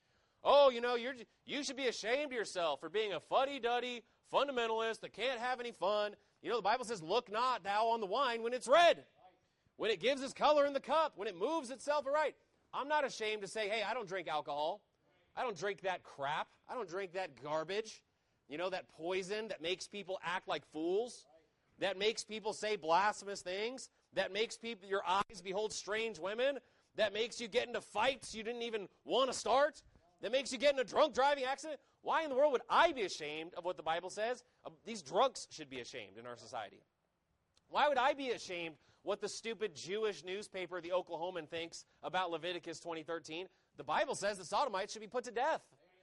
Oh, you know, you should be ashamed of yourself for being a fuddy-duddy fundamentalist that can't have any fun. You know, the Bible says, look not thou on the wine when it's red, when it gives its color in the cup, when it moves itself aright. I'm not ashamed to say, hey, I don't drink alcohol. I don't drink that crap. I don't drink that garbage. You know, that poison that makes people act like fools, that makes people say blasphemous things, that makes people your eyes behold strange women, that makes you get into fights you didn't even want to start, that makes you get in a drunk driving accident. Why in the world would I be ashamed of what the Bible says? These drunks should be ashamed in our society. Why would I be ashamed what the stupid Jewish newspaper, the Oklahoman, thinks about Leviticus 20:13? The Bible says the Sodomites should be put to death.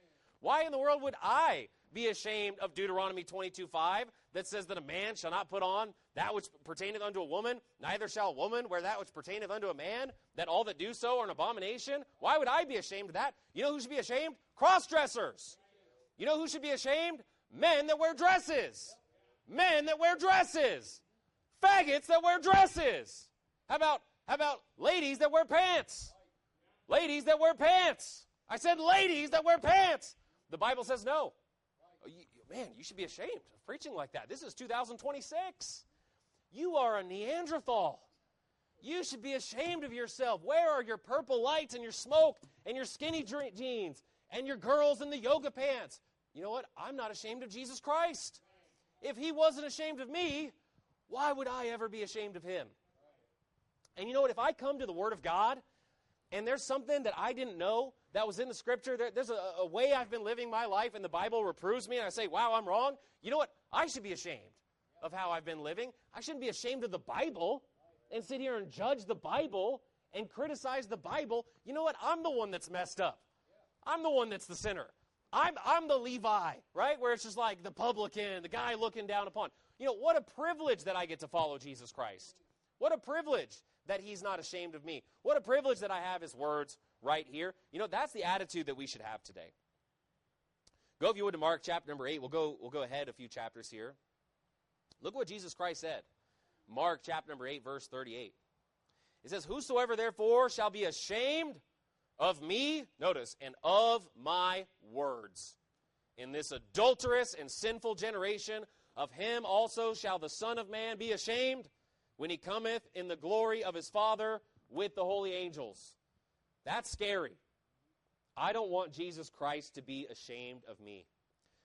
Why in the world would I be ashamed of Deuteronomy 22:5 that says that a man shall not put on that which pertaineth unto a woman, neither shall a woman wear that which pertaineth unto a man, that all that do so are an abomination? Why would I be ashamed of that? You know who should be ashamed? Cross-dressers. You know who should be ashamed? Men that wear dresses. Men that wear dresses. Faggots that wear dresses. How about ladies that wear pants? Ladies that wear pants. I said ladies that wear pants. The Bible says no. Man, you should be ashamed of preaching like that. This is 2026. You are a Neanderthal. You should be ashamed of yourself. Where are your purple lights and your smoke and your skinny jeans and your girls in the yoga pants? You know what? I'm not ashamed of Jesus Christ. If he wasn't ashamed of me, why would I ever be ashamed of him? And you know what? If I come to the Word of God and there's something that I didn't know that was in the Scripture, there's a way I've been living my life and the Bible reproves me and I say, wow, I'm wrong. You know what? I should be ashamed of how I've been living. I shouldn't be ashamed of the Bible and sit here and judge the Bible and criticize the Bible. You know what? I'm the one that's messed up. I'm the one that's the sinner. I'm the Levi, right? Where it's just like the publican, the guy looking down upon. You know, what a privilege that I get to follow Jesus Christ. What a privilege that he's not ashamed of me. What a privilege that I have his words right here. You know, that's the attitude that we should have today. Go, if you would, to Mark chapter number 8. We'll go ahead a few chapters here. Look what Jesus Christ said. Mark chapter number 8, verse 38. It says, whosoever therefore shall be ashamed of me, notice, and of my words, in this adulterous and sinful generation, of him also shall the Son of Man be ashamed when he cometh in the glory of his Father with the holy angels. That's scary. I don't want Jesus Christ to be ashamed of me.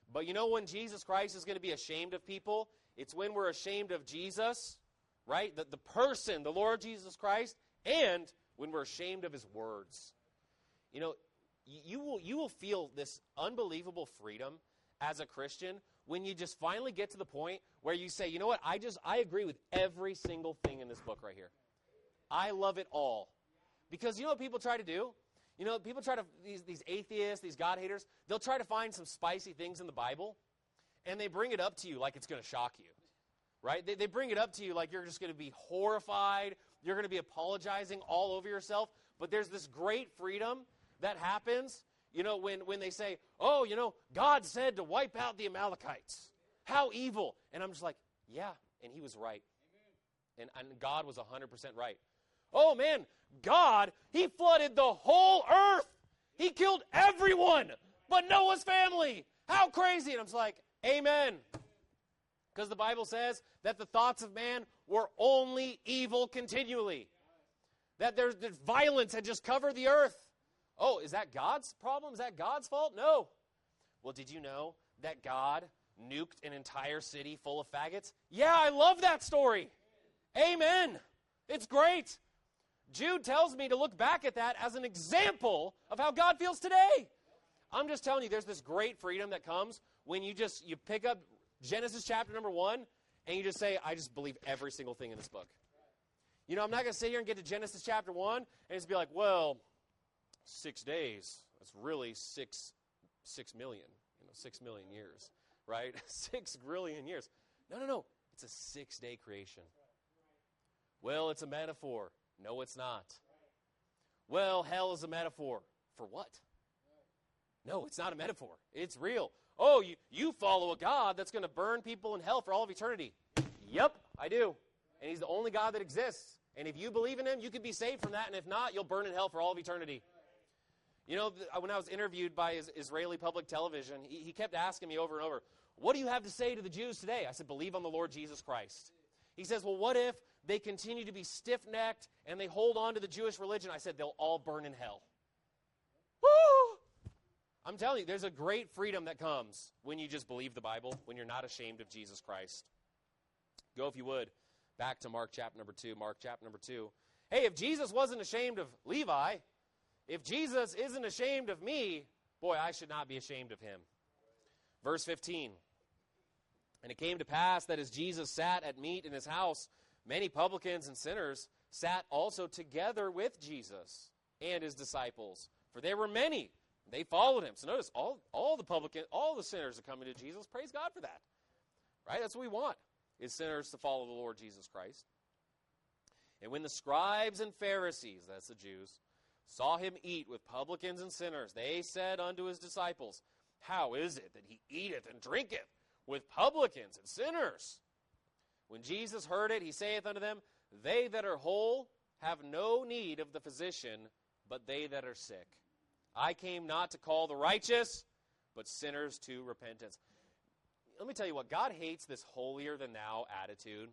But you know when Jesus Christ is going to be ashamed of people? It's when we're ashamed of Jesus, right? The person, the Lord Jesus Christ, and when we're ashamed of his words. You know, you will feel this unbelievable freedom as a Christian when you just finally get to the point where you say, you know what, I agree with every single thing in this book right here. I love it all. Because you know what people try to do? You know, people try to, these atheists, these God haters, they'll try to find some spicy things in the Bible, and they bring it up to you like it's going to shock you, right? They bring it up to you like you're just going to be horrified, you're going to be apologizing all over yourself, but there's this great freedom that happens, you know, when they say, oh, you know, God said to wipe out the Amalekites. How evil. And I'm just like, yeah, and he was right. And God was 100% right. Oh, man, God, he flooded the whole earth. He killed everyone but Noah's family. How crazy. And I'm just like, amen. Because the Bible says that the thoughts of man were only evil continually. That there's violence had just covered the earth. Oh, is that God's problem? Is that God's fault? No. Well, did you know that God nuked an entire city full of faggots? Yeah, I love that story. Amen. It's great. Jude tells me to look back at that as an example of how God feels today. I'm just telling you, there's this great freedom that comes when you pick up Genesis chapter number 1 and you just say, I just believe every single thing in this book. You know, I'm not going to sit here and get to Genesis chapter 1 and just be like, well, 6 days. That's really 6 million. 6 million years, right? 6 trillion years. No. It's a 6-day creation. Well, it's a metaphor. No, it's not. Well, hell is a metaphor. For what? No, it's not a metaphor. It's real. Oh, you follow a God that's going to burn people in hell for all of eternity. Yep, I do. And he's the only God that exists. And if you believe in him, you can be saved from that. And if not, you'll burn in hell for all of eternity. You know, when I was interviewed by Israeli public television, he kept asking me over and over, what do you have to say to the Jews today? I said, believe on the Lord Jesus Christ. He says, well, what if they continue to be stiff-necked and they hold on to the Jewish religion? I said, they'll all burn in hell. Woo! I'm telling you, there's a great freedom that comes when you just believe the Bible, when you're not ashamed of Jesus Christ. Go, if you would, back to Mark chapter number 2. Mark chapter number 2. Hey, if Jesus wasn't ashamed of Levi, if Jesus isn't ashamed of me, boy, I should not be ashamed of him. Verse 15. And it came to pass that as Jesus sat at meat in his house, many publicans and sinners sat also together with Jesus and his disciples. For there were many. They followed him. So notice, all the publicans, all the sinners are coming to Jesus. Praise God for that. Right? That's what we want, is sinners to follow the Lord Jesus Christ. And when the scribes and Pharisees, that's the Jews, saw him eat with publicans and sinners, they said unto his disciples, how is it that he eateth and drinketh with publicans and sinners? When Jesus heard it, he saith unto them, they that are whole have no need of the physician, but they that are sick. I came not to call the righteous, but sinners to repentance. Let me tell you what, God hates this holier-than-thou attitude.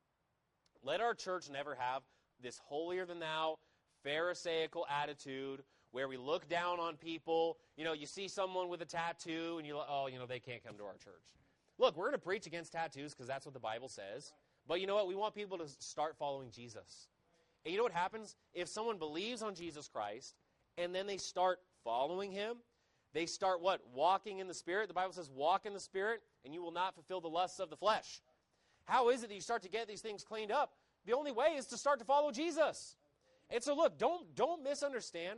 Let our church never have this holier-than-thou, Pharisaical attitude where we look down on people. You know, you see someone with a tattoo, and you're like, oh, you know, they can't come to our church. Look, we're going to preach against tattoos because that's what the Bible says. But you know what? We want people to start following Jesus. And you know what happens? If someone believes on Jesus Christ, and then they start following him, they start what? Walking in the Spirit. The Bible says, walk in the Spirit, and you will not fulfill the lusts of the flesh. How is it that you start to get these things cleaned up? The only way is to start to follow Jesus. And so look, don't misunderstand.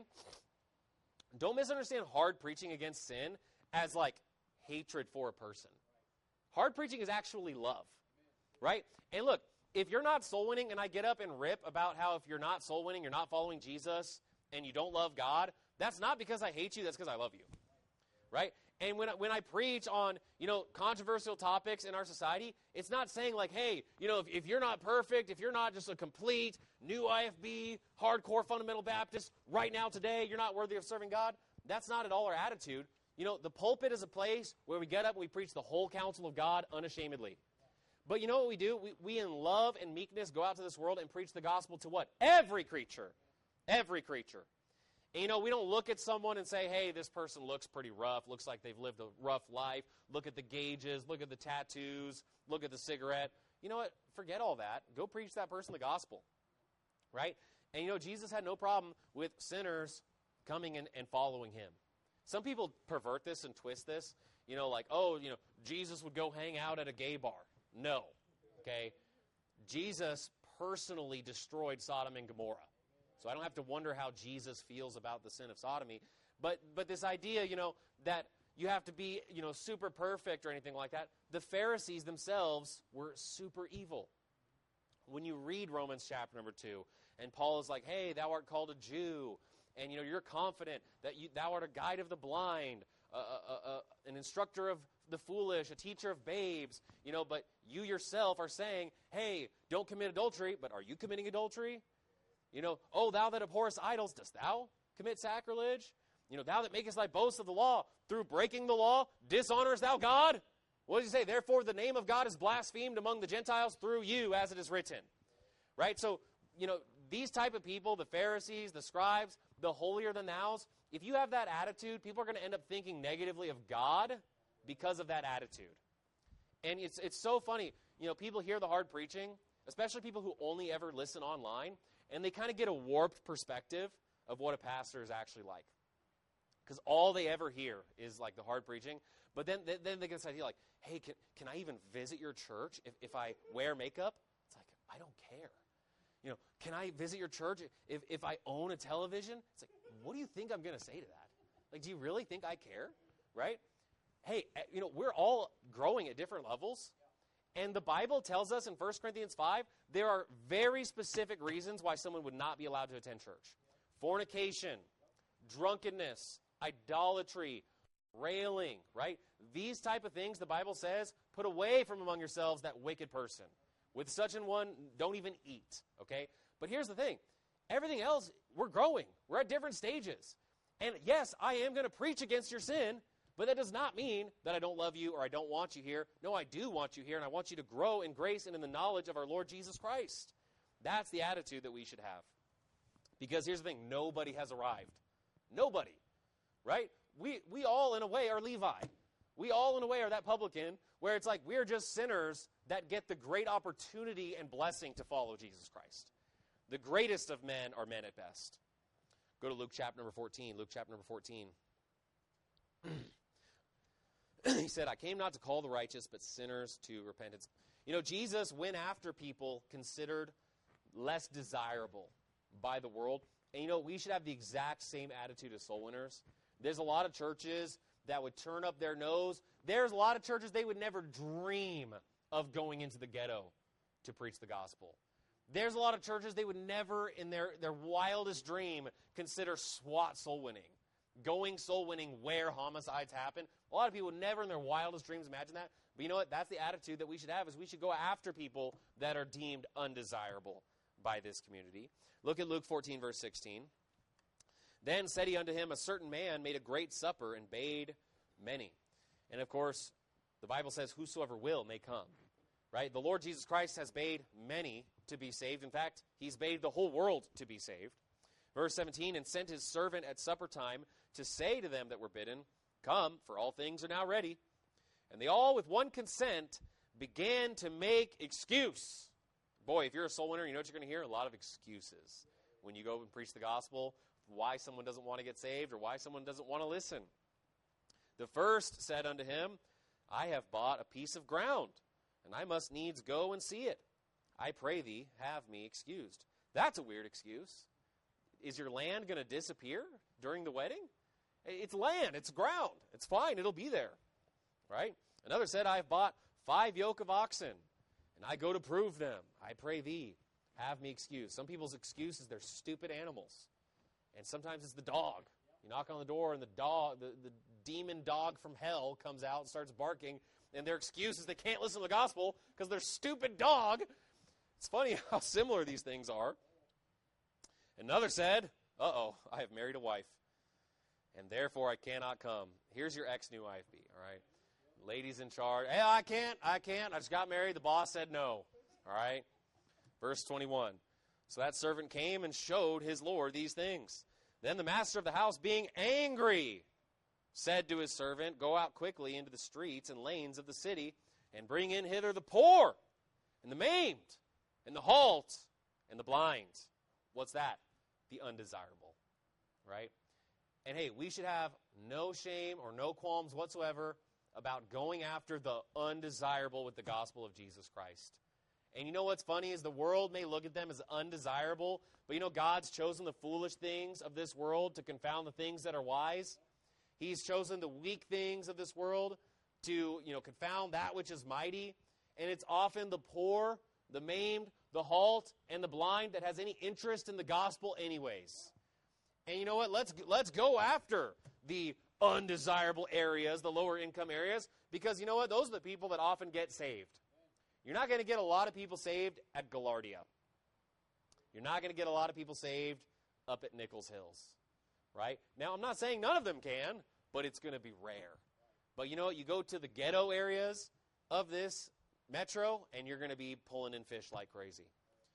Don't misunderstand hard preaching against sin as like hatred for a person. Hard preaching is actually love, right? And look, if you're not soul winning and I get up and rip about how if you're not soul winning, you're not following Jesus, and you don't love God, that's not because I hate you, that's because I love you, right? And when I preach on, you know, controversial topics in our society, it's not saying like, hey, you know, if you're not perfect, if you're not just a complete new IFB, hardcore fundamental Baptist, right now today, you're not worthy of serving God. That's not at all our attitude. You know, the pulpit is a place where we get up and we preach the whole counsel of God unashamedly. But you know what we do? We in love and meekness go out to this world and preach the gospel to what? Every creature. Every creature. And, we don't look at someone and say, hey, this person looks pretty rough, looks like they've lived a rough life. Look at the gauges, look at the tattoos, look at the cigarette. You know what? Forget all that. Go preach that person the gospel, right? And, Jesus had no problem with sinners coming and following him. Some people pervert this and twist this, Jesus would go hang out at a gay bar. No, okay? Jesus personally destroyed Sodom and Gomorrah. So I don't have to wonder how Jesus feels about the sin of sodomy. But this idea, that you have to be, super perfect or anything like that, the Pharisees themselves were super evil. When you read Romans chapter number 2, and Paul is like, hey, thou art called a Jew, and, you're confident that thou art a guide of the blind, an instructor of the foolish, a teacher of babes, but you yourself are saying, hey, don't commit adultery, but are you committing adultery? Oh, thou that abhorrest idols, dost thou commit sacrilege? Thou that makest thy boast of the law, through breaking the law, dishonorest thou God? What does he say? Therefore, the name of God is blasphemed among the Gentiles through you, as it is written. Right? So, these type of people, the Pharisees, the scribes, the holier-than-thous, if you have that attitude, people are going to end up thinking negatively of God because of that attitude. And it's so funny. People hear the hard preaching, especially people who only ever listen online, and they kind of get a warped perspective of what a pastor is actually like. Because all they ever hear is like the hard preaching. But then they get this idea like, hey, can I even visit your church if I wear makeup? It's like, I don't care. Can I visit your church if I own a television? It's like, what do you think I'm going to say to that? Like, do you really think I care? Right? Hey, we're all growing at different levels. And the Bible tells us in 1 Corinthians 5, there are very specific reasons why someone would not be allowed to attend church. Fornication, drunkenness, idolatry, railing, right? These type of things, the Bible says, put away from among yourselves that wicked person. With such an one, don't even eat, okay? But here's the thing. Everything else, we're growing. We're at different stages. And yes, I am going to preach against your sin, but that does not mean that I don't love you or I don't want you here. No, I do want you here, and I want you to grow in grace and in the knowledge of our Lord Jesus Christ. That's the attitude that we should have. Because here's the thing. Nobody has arrived. Nobody. Right? We all, in a way, are Levi. We all, in a way, are that publican where it's like we're just sinners that get the great opportunity and blessing to follow Jesus Christ. The greatest of men are men at best. Go to Luke chapter number 14. Luke chapter number 14. He said, I came not to call the righteous, but sinners to repentance. Jesus went after people considered less desirable by the world. And we should have the exact same attitude as soul winners. There's a lot of churches that would turn up their nose. There's a lot of churches they would never dream of going into the ghetto to preach the gospel. There's a lot of churches they would never in their wildest dream consider SWAT soul winning. Going soul winning where homicides happen. A lot of people would never in their wildest dreams imagine that. But you know what? That's the attitude that we should have, is we should go after people that are deemed undesirable by this community. Look at Luke 14, verse 16. Then said he unto him, a certain man made a great supper and bade many. And of course, the Bible says, whosoever will may come. Right? The Lord Jesus Christ has bade many to be saved. In fact, he's bade the whole world to be saved. Verse 17, and sent his servant at supper time to say to them that were bidden, come, for all things are now ready. And they all with one consent began to make excuse. Boy, if you're a soul winner, you know what you're going to hear? A lot of excuses when you go and preach the gospel, why someone doesn't want to get saved or why someone doesn't want to listen. The first said unto him, I have bought a piece of ground, and I must needs go and see it. I pray thee, have me excused. That's a weird excuse. Is your land going to disappear during the wedding? It's land. It's ground. It's fine. It'll be there. Right? Another said, I have bought 5 yoke of oxen, and I go to prove them. I pray thee, have me excused. Some people's excuse is they're stupid animals. And sometimes it's the dog. You knock on the door, and the dog, the demon dog from hell comes out and starts barking, and their excuse is they can't listen to the gospel because their stupid dog. It's funny how similar these things are. Another said, uh-oh, I have married a wife, and therefore I cannot come. Here's your ex-new IFB, all right? Ladies in charge. Hey, I can't. I just got married. The boss said no, all right? Verse 21. So that servant came and showed his Lord these things. Then the master of the house, being angry, said to his servant, Go out quickly into the streets and lanes of the city, and bring in hither the poor, and the maimed, and the halt, and the blind. What's that? The undesirable, right? And hey, we should have no shame or no qualms whatsoever about going after the undesirable with the gospel of Jesus Christ. And you know what's funny is the world may look at them as undesirable, but you know God's chosen the foolish things of this world to confound the things that are wise. He's chosen the weak things of this world to, confound that which is mighty. And it's often the poor, the maimed, the halt, and the blind that has any interest in the gospel anyways. And you know what? Let's go after the undesirable areas, the lower income areas, because you know what? Those are the people that often get saved. You're not going to get a lot of people saved at Gaillardia. You're not going to get a lot of people saved up at Nichols Hills, right? Now, I'm not saying none of them can, but it's going to be rare. But you know what? You go to the ghetto areas of this metro, and you're going to be pulling in fish like crazy.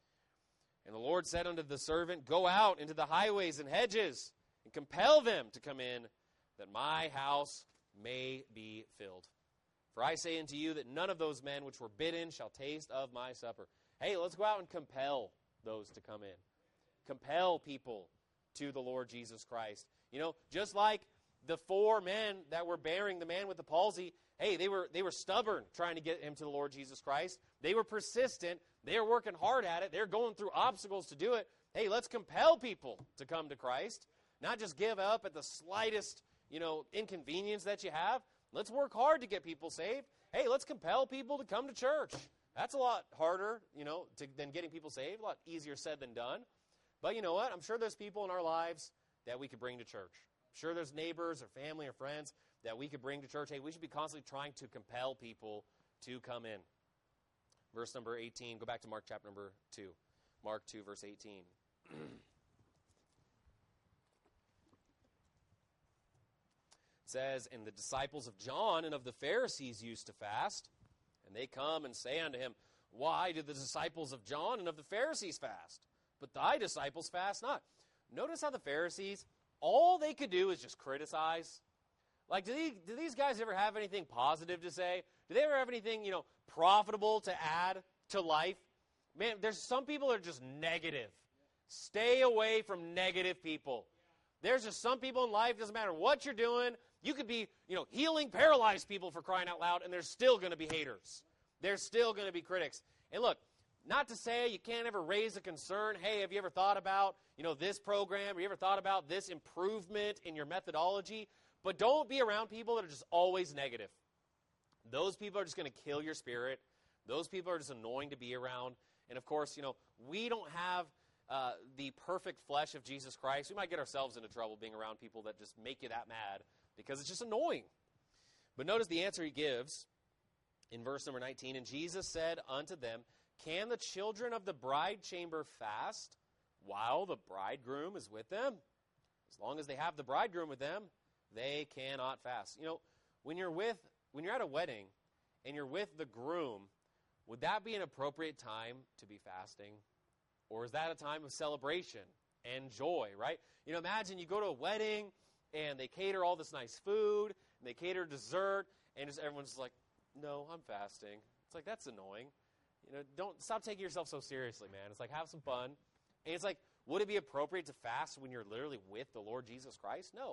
And the Lord said unto the servant, Go out into the highways and hedges, and compel them to come in, that my house may be filled. For I say unto you that none of those men which were bidden shall taste of my supper. Hey, let's go out and compel those to come in. Compel people to the Lord Jesus Christ. Just like the 4 men that were bearing the man with the palsy, hey, they were stubborn trying to get him to the Lord Jesus Christ. They were persistent. They were working hard at it. They're going through obstacles to do it. Hey, let's compel people to come to Christ. Not just give up at the slightest, inconvenience that you have. Let's work hard to get people saved. Hey, let's compel people to come to church. That's a lot harder, than getting people saved. A lot easier said than done. But you know what? I'm sure there's people in our lives that we could bring to church. I'm sure there's neighbors or family or friends that we could bring to church. Hey, we should be constantly trying to compel people to come in. Verse number 18. Go back to Mark chapter number 2. Mark 2, verse 18. It says, And the disciples of John and of the Pharisees used to fast. And they come and say unto him, Why did the disciples of John and of the Pharisees fast? But thy disciples fast not. Notice how the Pharisees, all they could do is just criticize. Like, do these guys ever have anything positive to say? Do they ever have anything, profitable to add to life? Man, there's some people that are just negative. Stay away from negative people. There's just some people in life, doesn't matter what you're doing, you could be, healing paralyzed people for crying out loud, and there's still going to be haters. There's still going to be critics. And look, not to say you can't ever raise a concern. Hey, have you ever thought about, this program? Have you ever thought about this improvement in your methodology? But don't be around people that are just always negative. Those people are just going to kill your spirit. Those people are just annoying to be around. And of course, we don't have the perfect flesh of Jesus Christ. We might get ourselves into trouble being around people that just make you that mad because it's just annoying. But notice the answer he gives in verse number 19. And Jesus said unto them, Can the children of the bride chamber fast while the bridegroom is with them? As long as they have the bridegroom with them, they cannot fast. When you're at a wedding and you're with the groom, would that be an appropriate time to be fasting? Or is that a time of celebration and joy, right? Imagine you go to a wedding and they cater all this nice food and they cater dessert and just everyone's just like, no, I'm fasting. It's like, that's annoying. Don't stop taking yourself so seriously, man. It's like, have some fun. And it's like, would it be appropriate to fast when you're literally with the Lord Jesus Christ? No.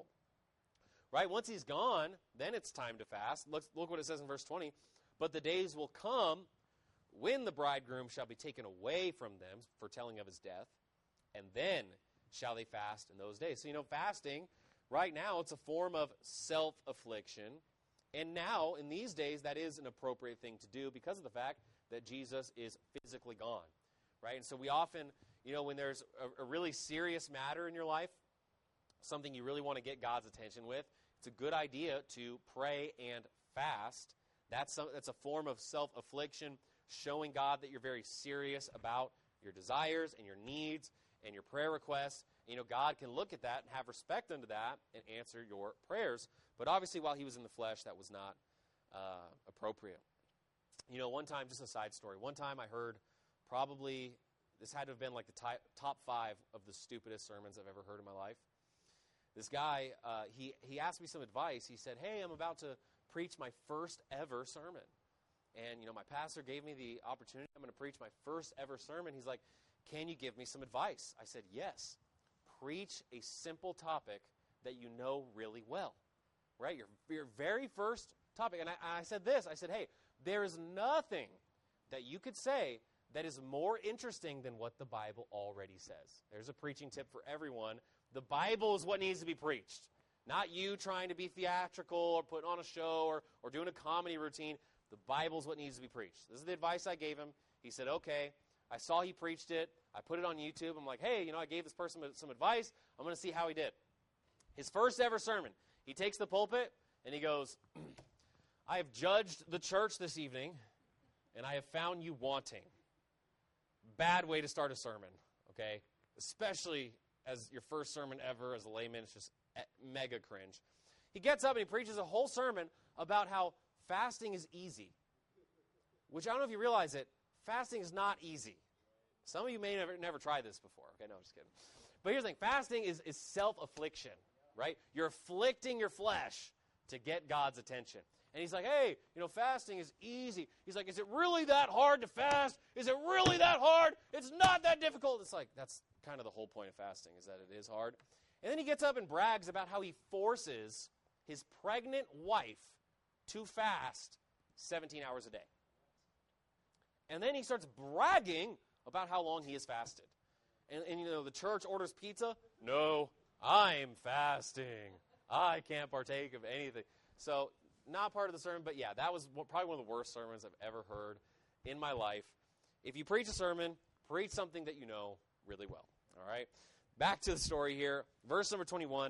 Right? Once he's gone, then it's time to fast. Look what it says in verse 20. But the days will come when the bridegroom shall be taken away from them for telling of his death, and then shall they fast in those days. So, fasting, right now, it's a form of self-affliction. And now, in these days, that is an appropriate thing to do because of the fact that Jesus is physically gone. Right? And so we often, when there's a really serious matter in your life, something you really want to get God's attention with, it's a good idea to pray and fast. That's a form of self-affliction, showing God that you're very serious about your desires and your needs and your prayer requests. God can look at that and have respect unto that and answer your prayers. But obviously, while he was in the flesh, that was not appropriate. One time, just a side story, one time I heard probably, this had to have been like the top 5 of the stupidest sermons I've ever heard in my life. this guy, he asked me some advice. He said, hey, I'm about to preach my first ever sermon. And, my pastor gave me the opportunity. I'm going to preach my first ever sermon. He's like, can you give me some advice? I said, yes. Preach a simple topic that you know really well, right? Your very first topic. And I said this. I said, hey, there is nothing that you could say that is more interesting than what the Bible already says. There's a preaching tip for everyone. The Bible is what needs to be preached, not you trying to be theatrical or putting on a show or doing a comedy routine. The Bible is what needs to be preached. This is the advice I gave him. He said, okay. I saw he preached it. I put it on YouTube. I'm like, hey, I gave this person some advice. I'm going to see how he did. His first ever sermon, he takes the pulpit and he goes, I have judged the church this evening, and I have found you wanting. Bad way to start a sermon, okay? Especially as your first sermon ever as a layman. It's just mega cringe. He gets up and he preaches a whole sermon about how fasting is easy, which I don't know if you realize it. Fasting is not easy. Some of you may never try this before. Okay, no, I'm just kidding. But here's the thing. Fasting is self-affliction, right? You're afflicting your flesh to get God's attention. And he's like, hey, fasting is easy. He's like, is it really that hard to fast? Is it really that hard? It's not that difficult. It's like, that's kind of the whole point of fasting, is that it is hard. And then he gets up and brags about how he forces his pregnant wife to fast 17 hours a day. And then he starts bragging about how long he has fasted. And the church orders pizza. No, I'm fasting. I can't partake of anything. So, not part of the sermon, but yeah, that was probably one of the worst sermons I've ever heard in my life. If you preach a sermon, preach something that you know really well. All right? Back to the story here. Verse number 21.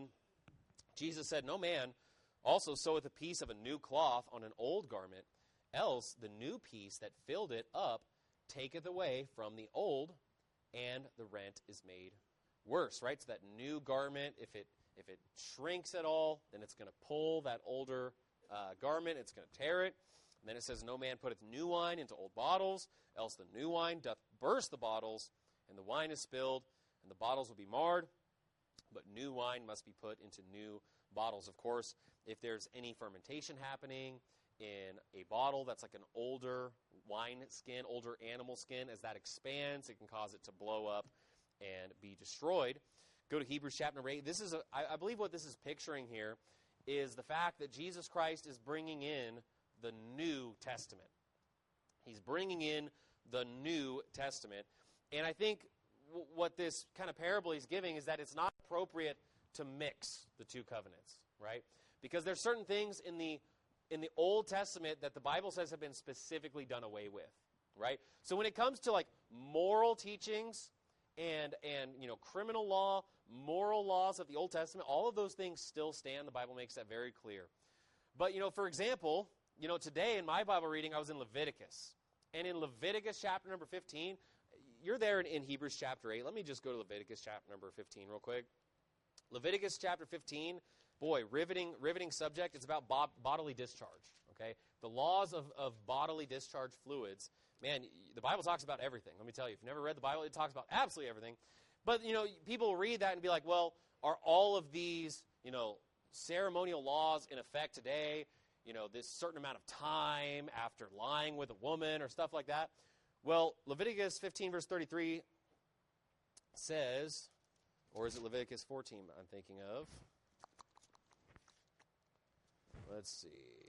Jesus said, no man also seweth a piece of a new cloth on an old garment, else the new piece that filled it up taketh away from the old, and the rent is made worse. Right? So that new garment, if it shrinks at all, then it's going to pull that older garment. It's going to tear it. And then it says, no man putteth new wine into old bottles, else the new wine doth burst the bottles, and the wine is spilled, and the bottles will be marred. But new wine must be put into new bottles. Of course, if there's any fermentation happening in a bottle that's like an older wine skin, older animal skin, as that expands, it can cause it to blow up and be destroyed. Go to Hebrews chapter 8. This is, I believe what this is picturing here is the fact that Jesus Christ is bringing in the New Testament. He's bringing in the New Testament. And I think what this kind of parable he's giving is that it's not appropriate to mix the two covenants, right? Because there's certain things in the Old Testament that the Bible says have been specifically done away with, right? So when it comes to like moral teachings and criminal law, moral laws of the Old Testament, all of those things still stand. The Bible makes that very clear. But, for example, today in my Bible reading, I was in Leviticus. And in Leviticus chapter number 15, you're there in Hebrews chapter 8. Let me just go to Leviticus chapter number 15 real quick. Leviticus chapter 15, boy, riveting subject. It's about bodily discharge, okay? The laws of bodily discharge fluids. Man, the Bible talks about everything. Let me tell you, if you've never read the Bible, it talks about absolutely everything. But, people will read that and be like, well, are all of these, ceremonial laws in effect today? This certain amount of time after lying with a woman or stuff like that? Well, Leviticus 15, verse 33 says, or is it Leviticus 14 I'm thinking of? Let's see.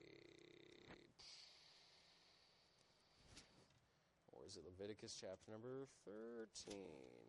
Or is it Leviticus chapter number 13?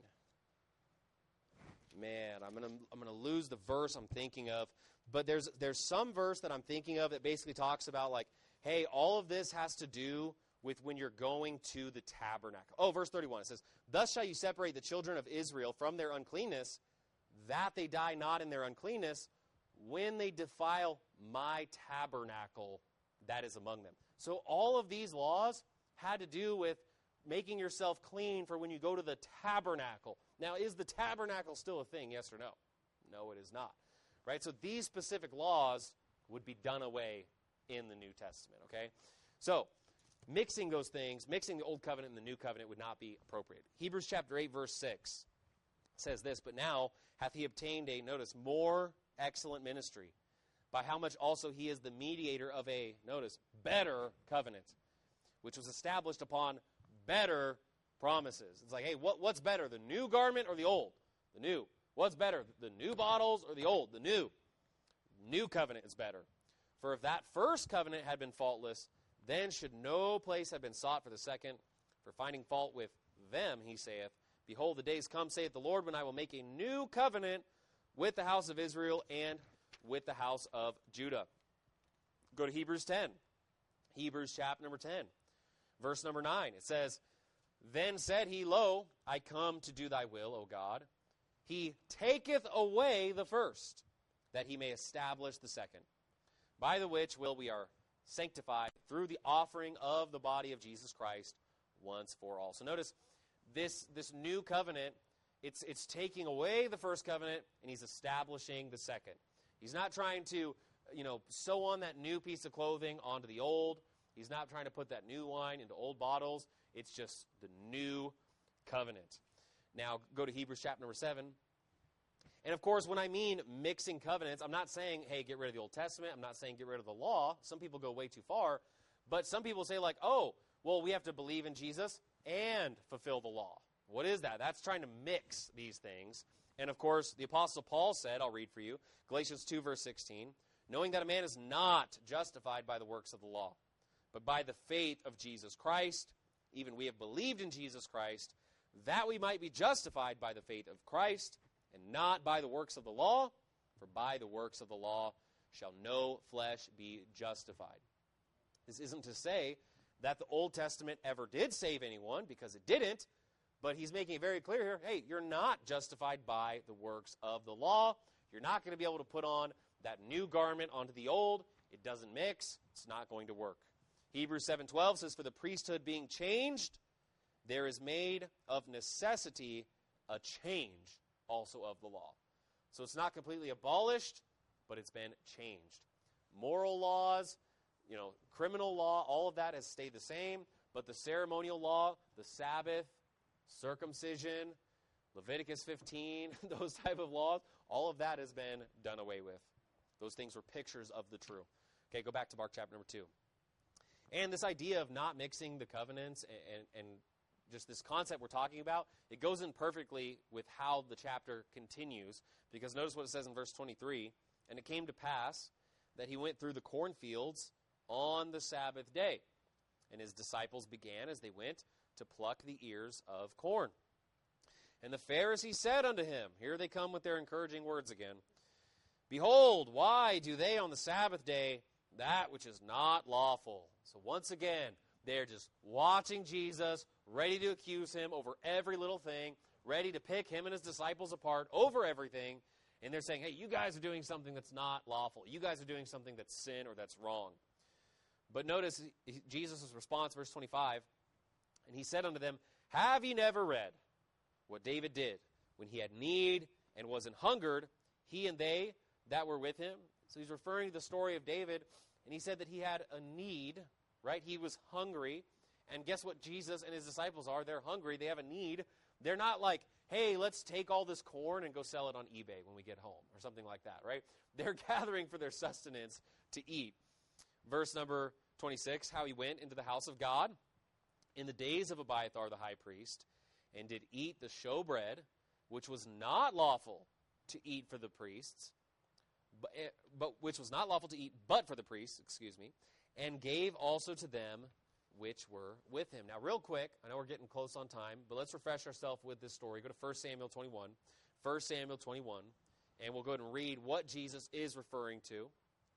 Man, I'm gonna lose the verse I'm thinking of, but there's some verse that I'm thinking of that basically talks about like, hey, all of this has to do with when you're going to the tabernacle. Oh, verse 31, it says, thus shall you separate the children of Israel from their uncleanness, that they die not in their uncleanness, when they defile my tabernacle that is among them. So all of these laws had to do with making yourself clean for when you go to the tabernacle. Now, is the tabernacle still a thing, yes or no? No, it is not. Right? So these specific laws would be done away in the New Testament, okay? So, mixing those things, mixing the Old Covenant and the New Covenant would not be appropriate. Hebrews chapter 8, verse 6 says this, but now hath he obtained a, notice, more excellent ministry, by how much also he is the mediator of a, notice, better covenant, which was established upon better promises. It's like, hey, what's better, the new garment or the old? The new. What's better, the new bottles or the old? The new. New covenant is better. For if that first covenant had been faultless, then should no place have been sought for the second. For finding fault with them, he saith, behold, the days come, saith the Lord, when I will make a new covenant with the house of Israel and with the house of Judah. Go to Hebrews 10. Hebrews chapter number 10. Verse number 9. It says, then said he, lo, I come to do thy will, O God. He taketh away the first, that he may establish the second, by the which will we are sanctified through the offering of the body of Jesus Christ once for all. So notice, this new covenant, it's taking away the first covenant, and he's establishing the second. He's not trying to, sew on that new piece of clothing onto the old. He's not trying to put that new wine into old bottles. It's just the new covenant. Now, go to Hebrews chapter number 7. And, of course, when I mean mixing covenants, I'm not saying, hey, get rid of the Old Testament. I'm not saying get rid of the law. Some people go way too far. But some people say, like, oh, well, we have to believe in Jesus and fulfill the law. What is that? That's trying to mix these things. And, of course, the Apostle Paul said, I'll read for you, Galatians 2, verse 16, knowing that a man is not justified by the works of the law, but by the faith of Jesus Christ. Even we have believed in Jesus Christ, that we might be justified by the faith of Christ, and not by the works of the law, for by the works of the law shall no flesh be justified. This isn't to say that the Old Testament ever did save anyone, because it didn't, but he's making it very clear here, hey, you're not justified by the works of the law. You're not going to be able to put on that new garment onto the old. It doesn't mix. It's not going to work. Hebrews 7:12 says, for the priesthood being changed, there is made of necessity a change also of the law. So it's not completely abolished, but it's been changed. Moral laws, criminal law, all of that has stayed the same, but the ceremonial law, the Sabbath, circumcision, Leviticus 15, those type of laws, all of that has been done away with. Those things were pictures of the true. Okay, go back to Mark chapter number 2. And this idea of not mixing the covenants and just this concept we're talking about, it goes in perfectly with how the chapter continues, because notice what it says in verse 23, and it came to pass that he went through the cornfields on the Sabbath day, and his disciples began as they went to pluck the ears of corn. And the Pharisees said unto him, here they come with their encouraging words again, behold, why do they on the Sabbath day that which is not lawful? So once again, they're just watching Jesus, ready to accuse him over every little thing, ready to pick him and his disciples apart over everything. And they're saying, hey, you guys are doing something that's not lawful. You guys are doing something that's sin or that's wrong. But notice Jesus' response, verse 25, and he said unto them, have ye never read what David did when he had need and was an hungered, he and they that were with him? So he's referring to the story of David, and he said that he had a need, right? He was hungry. And guess what Jesus and his disciples are? They're hungry. They have a need. They're not like, hey, let's take all this corn and go sell it on eBay when we get home or something like that, right? They're gathering for their sustenance to eat. Verse number 26, how he went into the house of God in the days of Abiathar the high priest and did eat the showbread, which was not lawful to eat for the priests, but which was not lawful to eat but for the priests, and gave also to them which were with him. Now, real quick, I know we're getting close on time, but let's refresh ourselves with this story. Go to 1 Samuel 21. 1 Samuel 21, and we'll go ahead and read what Jesus is referring to.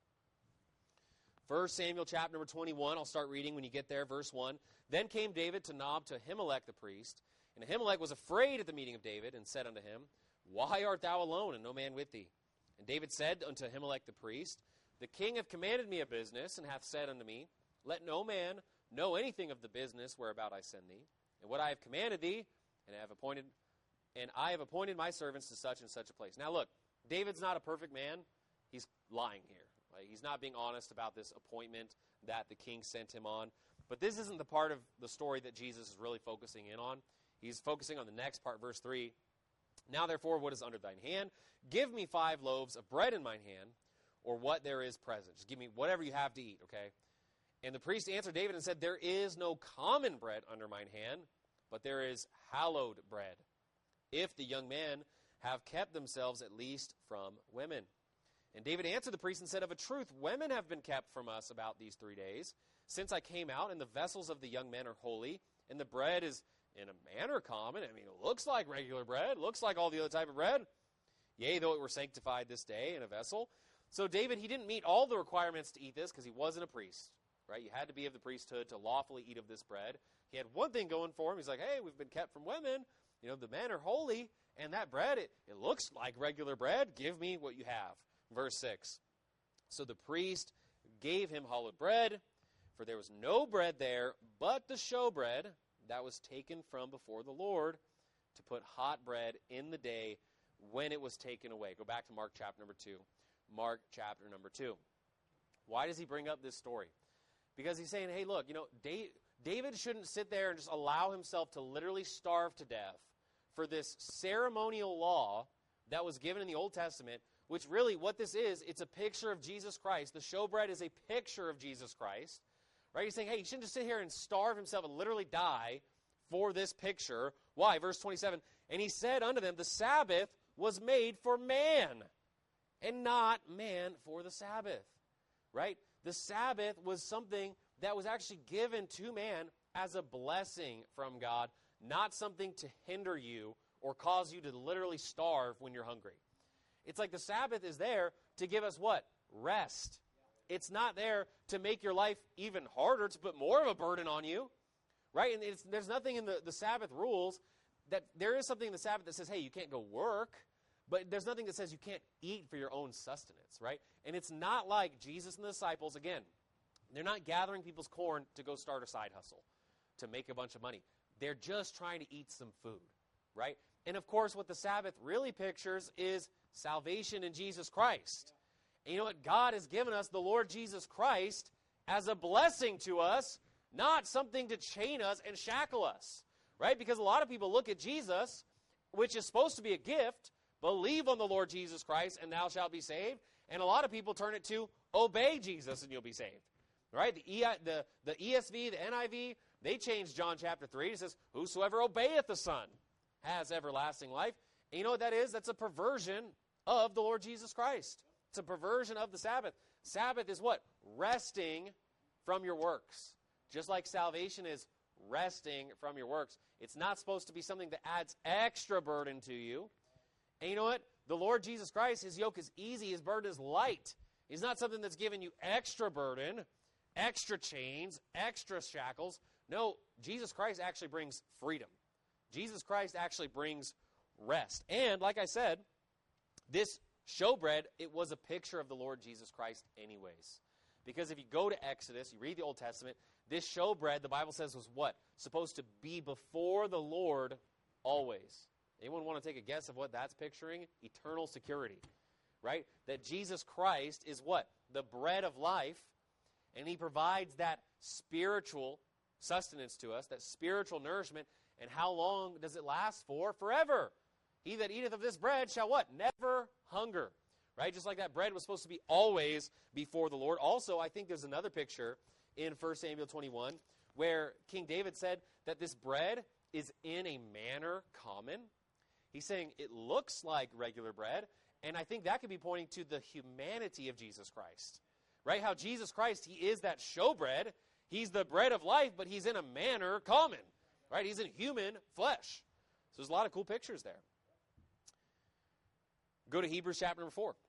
1 Samuel chapter number 21, I'll start reading when you get there, verse 1. Then came David to Nob to Ahimelech the priest, and Ahimelech was afraid at the meeting of David, and said unto him, why art thou alone, and no man with thee? And David said unto Ahimelech the priest, the king hath commanded me a business, and hath said unto me, let no man know anything of the business whereabout I send thee, and what I have commanded thee, and I have appointed my servants to such and such a place. Now look, David's not a perfect man. He's lying here. Like, he's not being honest about this appointment that the king sent him on. But this isn't the part of the story that Jesus is really focusing in on. He's focusing on the next part, verse 3. Now, therefore, what is under thine hand? Give me 5 loaves of bread in mine hand, or what there is present. Just give me whatever you have to eat, okay? And the priest answered David and said, There is no common bread under mine hand, but there is hallowed bread, if the young men have kept themselves at least from women. And David answered the priest and said, Of a truth, women have been kept from us about these 3 days, since I came out, and the vessels of the young men are holy, and the bread is in a manner common. I mean, it looks like regular bread, looks like all the other type of bread. Yea, though it were sanctified this day in a vessel. So David, he didn't meet all the requirements to eat this because he wasn't a priest, right? You had to be of the priesthood to lawfully eat of this bread. He had one thing going for him. He's like, hey, we've been kept from women. You know, the men are holy, and that bread, it looks like regular bread. Give me what you have. Verse 6. So the priest gave him hallowed bread, for there was no bread there but the showbread that was taken from before the Lord to put hot bread in the day when it was taken away. Go back to Mark chapter number 2. Mark chapter number 2. Why does he bring up this story? Because he's saying, hey, look, you know, David shouldn't sit there and just allow himself to literally starve to death for this ceremonial law that was given in the Old Testament, which really what this is, it's a picture of Jesus Christ. The showbread is a picture of Jesus Christ. Right? He's saying, hey, you shouldn't just sit here and starve himself and literally die for this picture. Why? Verse 27, and he said unto them, the Sabbath was made for man, and not man for the Sabbath. Right? The Sabbath was something that was actually given to man as a blessing from God, not something to hinder you or cause you to literally starve when you're hungry. It's like the Sabbath is there to give us what? Rest. It's not there to make your life even harder, to put more of a burden on you, right? And there's nothing in the Sabbath rules that there is something in the Sabbath that says, hey, you can't go work, but there's nothing that says you can't eat for your own sustenance, right? And it's not like Jesus and the disciples, again, they're not gathering people's corn to go start a side hustle, to make a bunch of money. They're just trying to eat some food, right? And of course, what the Sabbath really pictures is salvation in Jesus Christ. And you know what? God has given us the Lord Jesus Christ as a blessing to us, not something to chain us and shackle us, right? Because a lot of people look at Jesus, which is supposed to be a gift, believe on the Lord Jesus Christ, and thou shalt be saved. And a lot of people turn it to obey Jesus, and you'll be saved, right? The ESV, the NIV, they changed John chapter 3. It says, whosoever obeyeth the Son has everlasting life. And you know what that is? That's a perversion of the Lord Jesus Christ. It's a perversion of the Sabbath. Sabbath is what? Resting from your works. Just like salvation is resting from your works. It's not supposed to be something that adds extra burden to you. And you know what? The Lord Jesus Christ, his yoke is easy, his burden is light. He's not something that's giving you extra burden, extra chains, extra shackles. No, Jesus Christ actually brings freedom. Jesus Christ actually brings rest. And like I said, this showbread, it was a picture of the Lord Jesus Christ anyways. Because if you go to Exodus, you read the Old Testament, this showbread, the Bible says, was what? Supposed to be before the Lord always. Anyone want to take a guess of what that's picturing? Eternal security, right? That Jesus Christ is what? The bread of life, and he provides that spiritual sustenance to us, that spiritual nourishment. And how long does it last for? Forever. He that eateth of this bread shall what? Never hunger. Right? Just like that bread was supposed to be always before the Lord. Also, I think there's another picture in 1 Samuel 21 where King David said that this bread is in a manner common. He's saying it looks like regular bread, and I think that could be pointing to the humanity of Jesus Christ. Right? How Jesus Christ, he is that showbread. He's the bread of life, but he's in a manner common. Right? He's in human flesh. So there's a lot of cool pictures there. Go to Hebrews chapter number 4.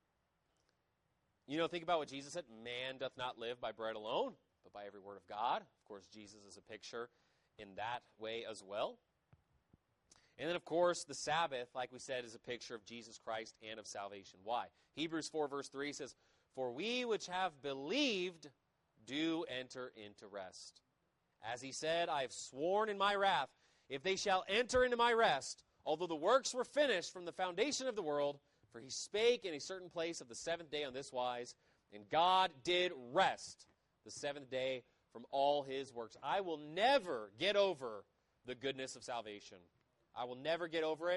You know, think about what Jesus said. Man doth not live by bread alone, but by every word of God. Of course, Jesus is a picture in that way as well. And then, of course, the Sabbath, like we said, is a picture of Jesus Christ and of salvation. Why? Hebrews 4 verse 3 says, for we which have believed do enter into rest. As he said, I have sworn in my wrath, if they shall enter into my rest, although the works were finished from the foundation of the world, for he spake in a certain place of the seventh day on this wise, and God did rest the seventh day from all his works. I will never get over the goodness of salvation. I will never get over it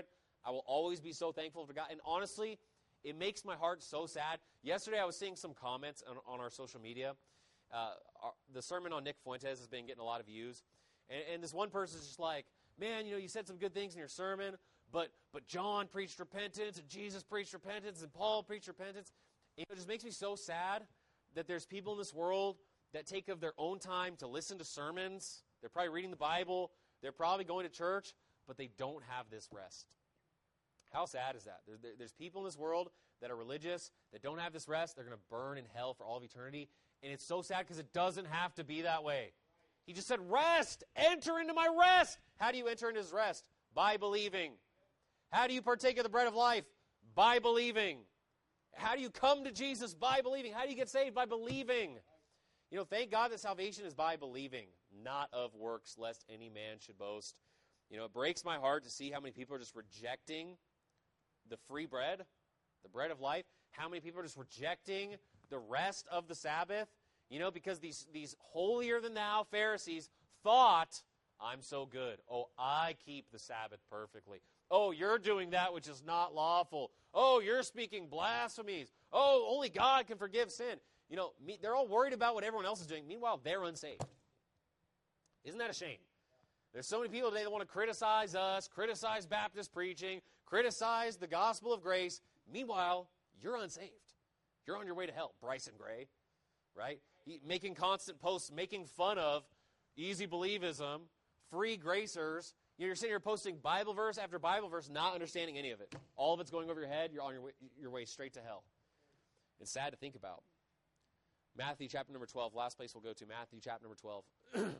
I will always be so thankful to God. And honestly, it makes my heart so sad. Yesterday I was seeing some comments on our social media. The sermon on Nick Fuentes has been getting a lot of views. And this one person is just like, man, you said some good things in your sermon, but John preached repentance, and Jesus preached repentance, and Paul preached repentance. And it just makes me so sad that there's people in this world that take of their own time to listen to sermons. They're probably reading the Bible. They're probably going to church, but they don't have this rest. How sad is that? There's people in this world that are religious, that don't have this rest. They're going to burn in hell for all of eternity. And it's so sad because it doesn't have to be that way. He just said, rest. Enter into my rest. How do you enter into his rest? By believing. How do you partake of the bread of life? By believing. How do you come to Jesus? By believing. How do you get saved? By believing. Thank God that salvation is by believing, not of works, lest any man should boast. It breaks my heart to see how many people are just rejecting the free bread, the bread of life. How many people are just rejecting the rest of the Sabbath? Because these holier-than-thou Pharisees thought, I'm so good. Oh, I keep the Sabbath perfectly. Oh, you're doing that which is not lawful. Oh, you're speaking blasphemies. Oh, only God can forgive sin. They're all worried about what everyone else is doing. Meanwhile, they're unsaved. Isn't that a shame? There's so many people today that want to criticize us, criticize Baptist preaching, criticize the gospel of grace. Meanwhile, you're unsaved. You're on your way to hell. Bryson Gray, right? Making constant posts, making fun of easy believism, free gracers. You're sitting here posting Bible verse after Bible verse, not understanding any of it. All of it's going over your head. You're on your way straight to hell. It's sad to think about. Matthew chapter number 12, last place we'll go to, Matthew chapter number 12.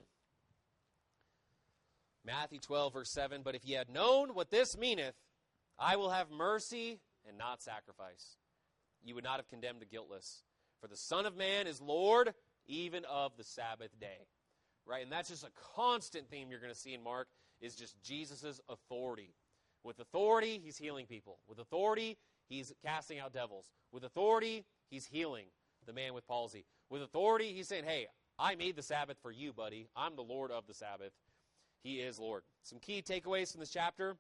Matthew 12, verse 7, but if ye had known what this meaneth, I will have mercy and not sacrifice, you would not have condemned the guiltless. For the Son of Man is Lord even of the Sabbath day. Right? And that's just a constant theme you're going to see in Mark, is just Jesus' authority. With authority, he's healing people. With authority, he's casting out devils. With authority, he's healing the man with palsy. With authority, he's saying, hey, I made the Sabbath for you, buddy. I'm the Lord of the Sabbath. He is Lord. Some key takeaways from this chapter.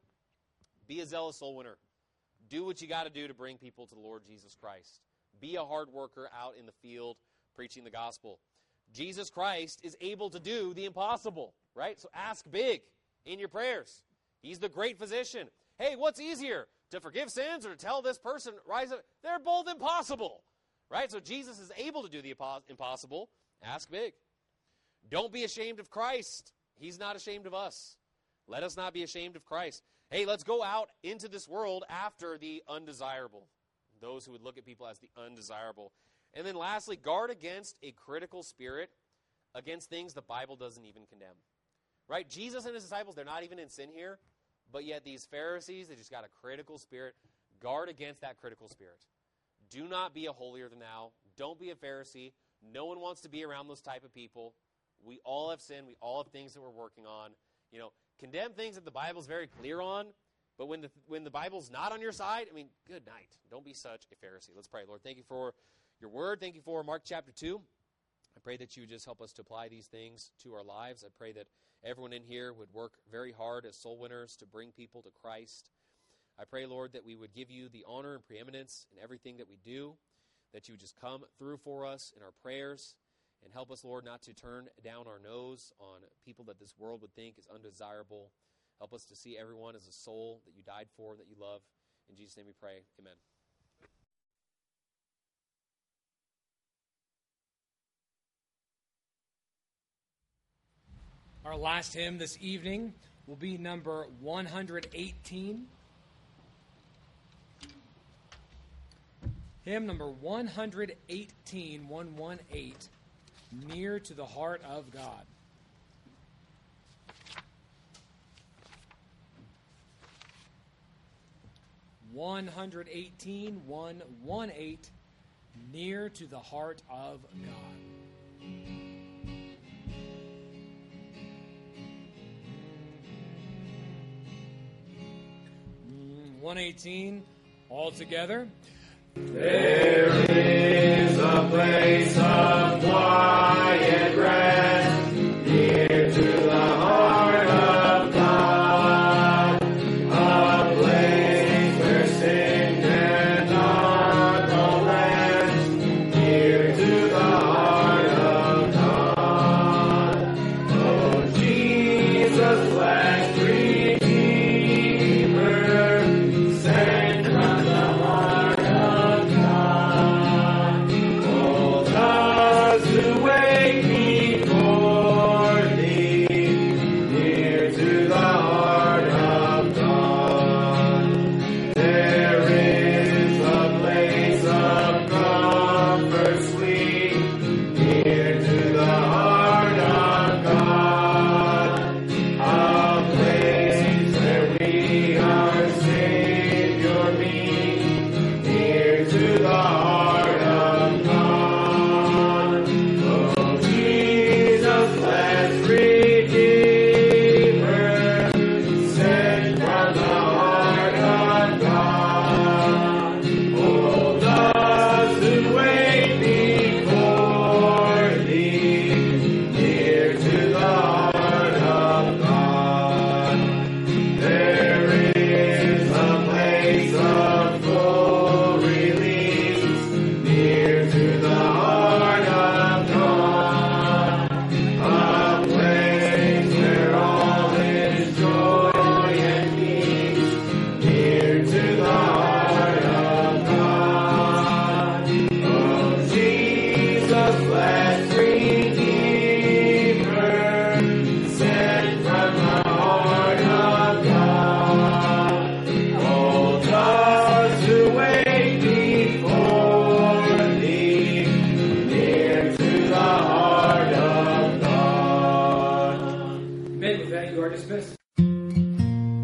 Be a zealous soul winner. Do what you got to do to bring people to the Lord Jesus Christ. Be a hard worker out in the field preaching the gospel. Jesus Christ is able to do the impossible, right? So ask big in your prayers. He's the great physician. Hey, what's easier, to forgive sins or to tell this person, rise up? They're both impossible, right? So Jesus is able to do the impossible. Ask big. Don't be ashamed of Christ. He's not ashamed of us. Let us not be ashamed of Christ. Hey, let's go out into this world after the undesirable. Those who would look at people as the undesirable. And then lastly, guard against a critical spirit, against things the Bible doesn't even condemn. Right? Jesus and his disciples, they're not even in sin here, but yet these Pharisees, they just got a critical spirit. Guard against that critical spirit. Do not be a holier-than-thou. Don't be a Pharisee. No one wants to be around those type of people. We all have sin. We all have things that we're working on. Condemn things that the Bible's very clear on, but when the Bible's not on your side, good night. Don't be such a Pharisee. Let's pray. Lord, thank you for your word. Thank you for Mark chapter 2. I pray that you would just help us to apply these things to our lives. I pray that everyone in here would work very hard as soul winners to bring people to Christ. I pray, Lord, that we would give you the honor and preeminence in everything that we do, that you would just come through for us in our prayers, and help us, Lord, not to turn down our nose on people that this world would think is undesirable. Help us to see everyone as a soul that you died for, that you love. In Jesus' name we pray. Amen. Our last hymn this evening will be number 118. Hymn number 118, 118, Near to the Heart of God. (118) Near to the Heart of God. 118, all together. There is a place of quiet rest near to the heart of God, a place that, you are dismissed.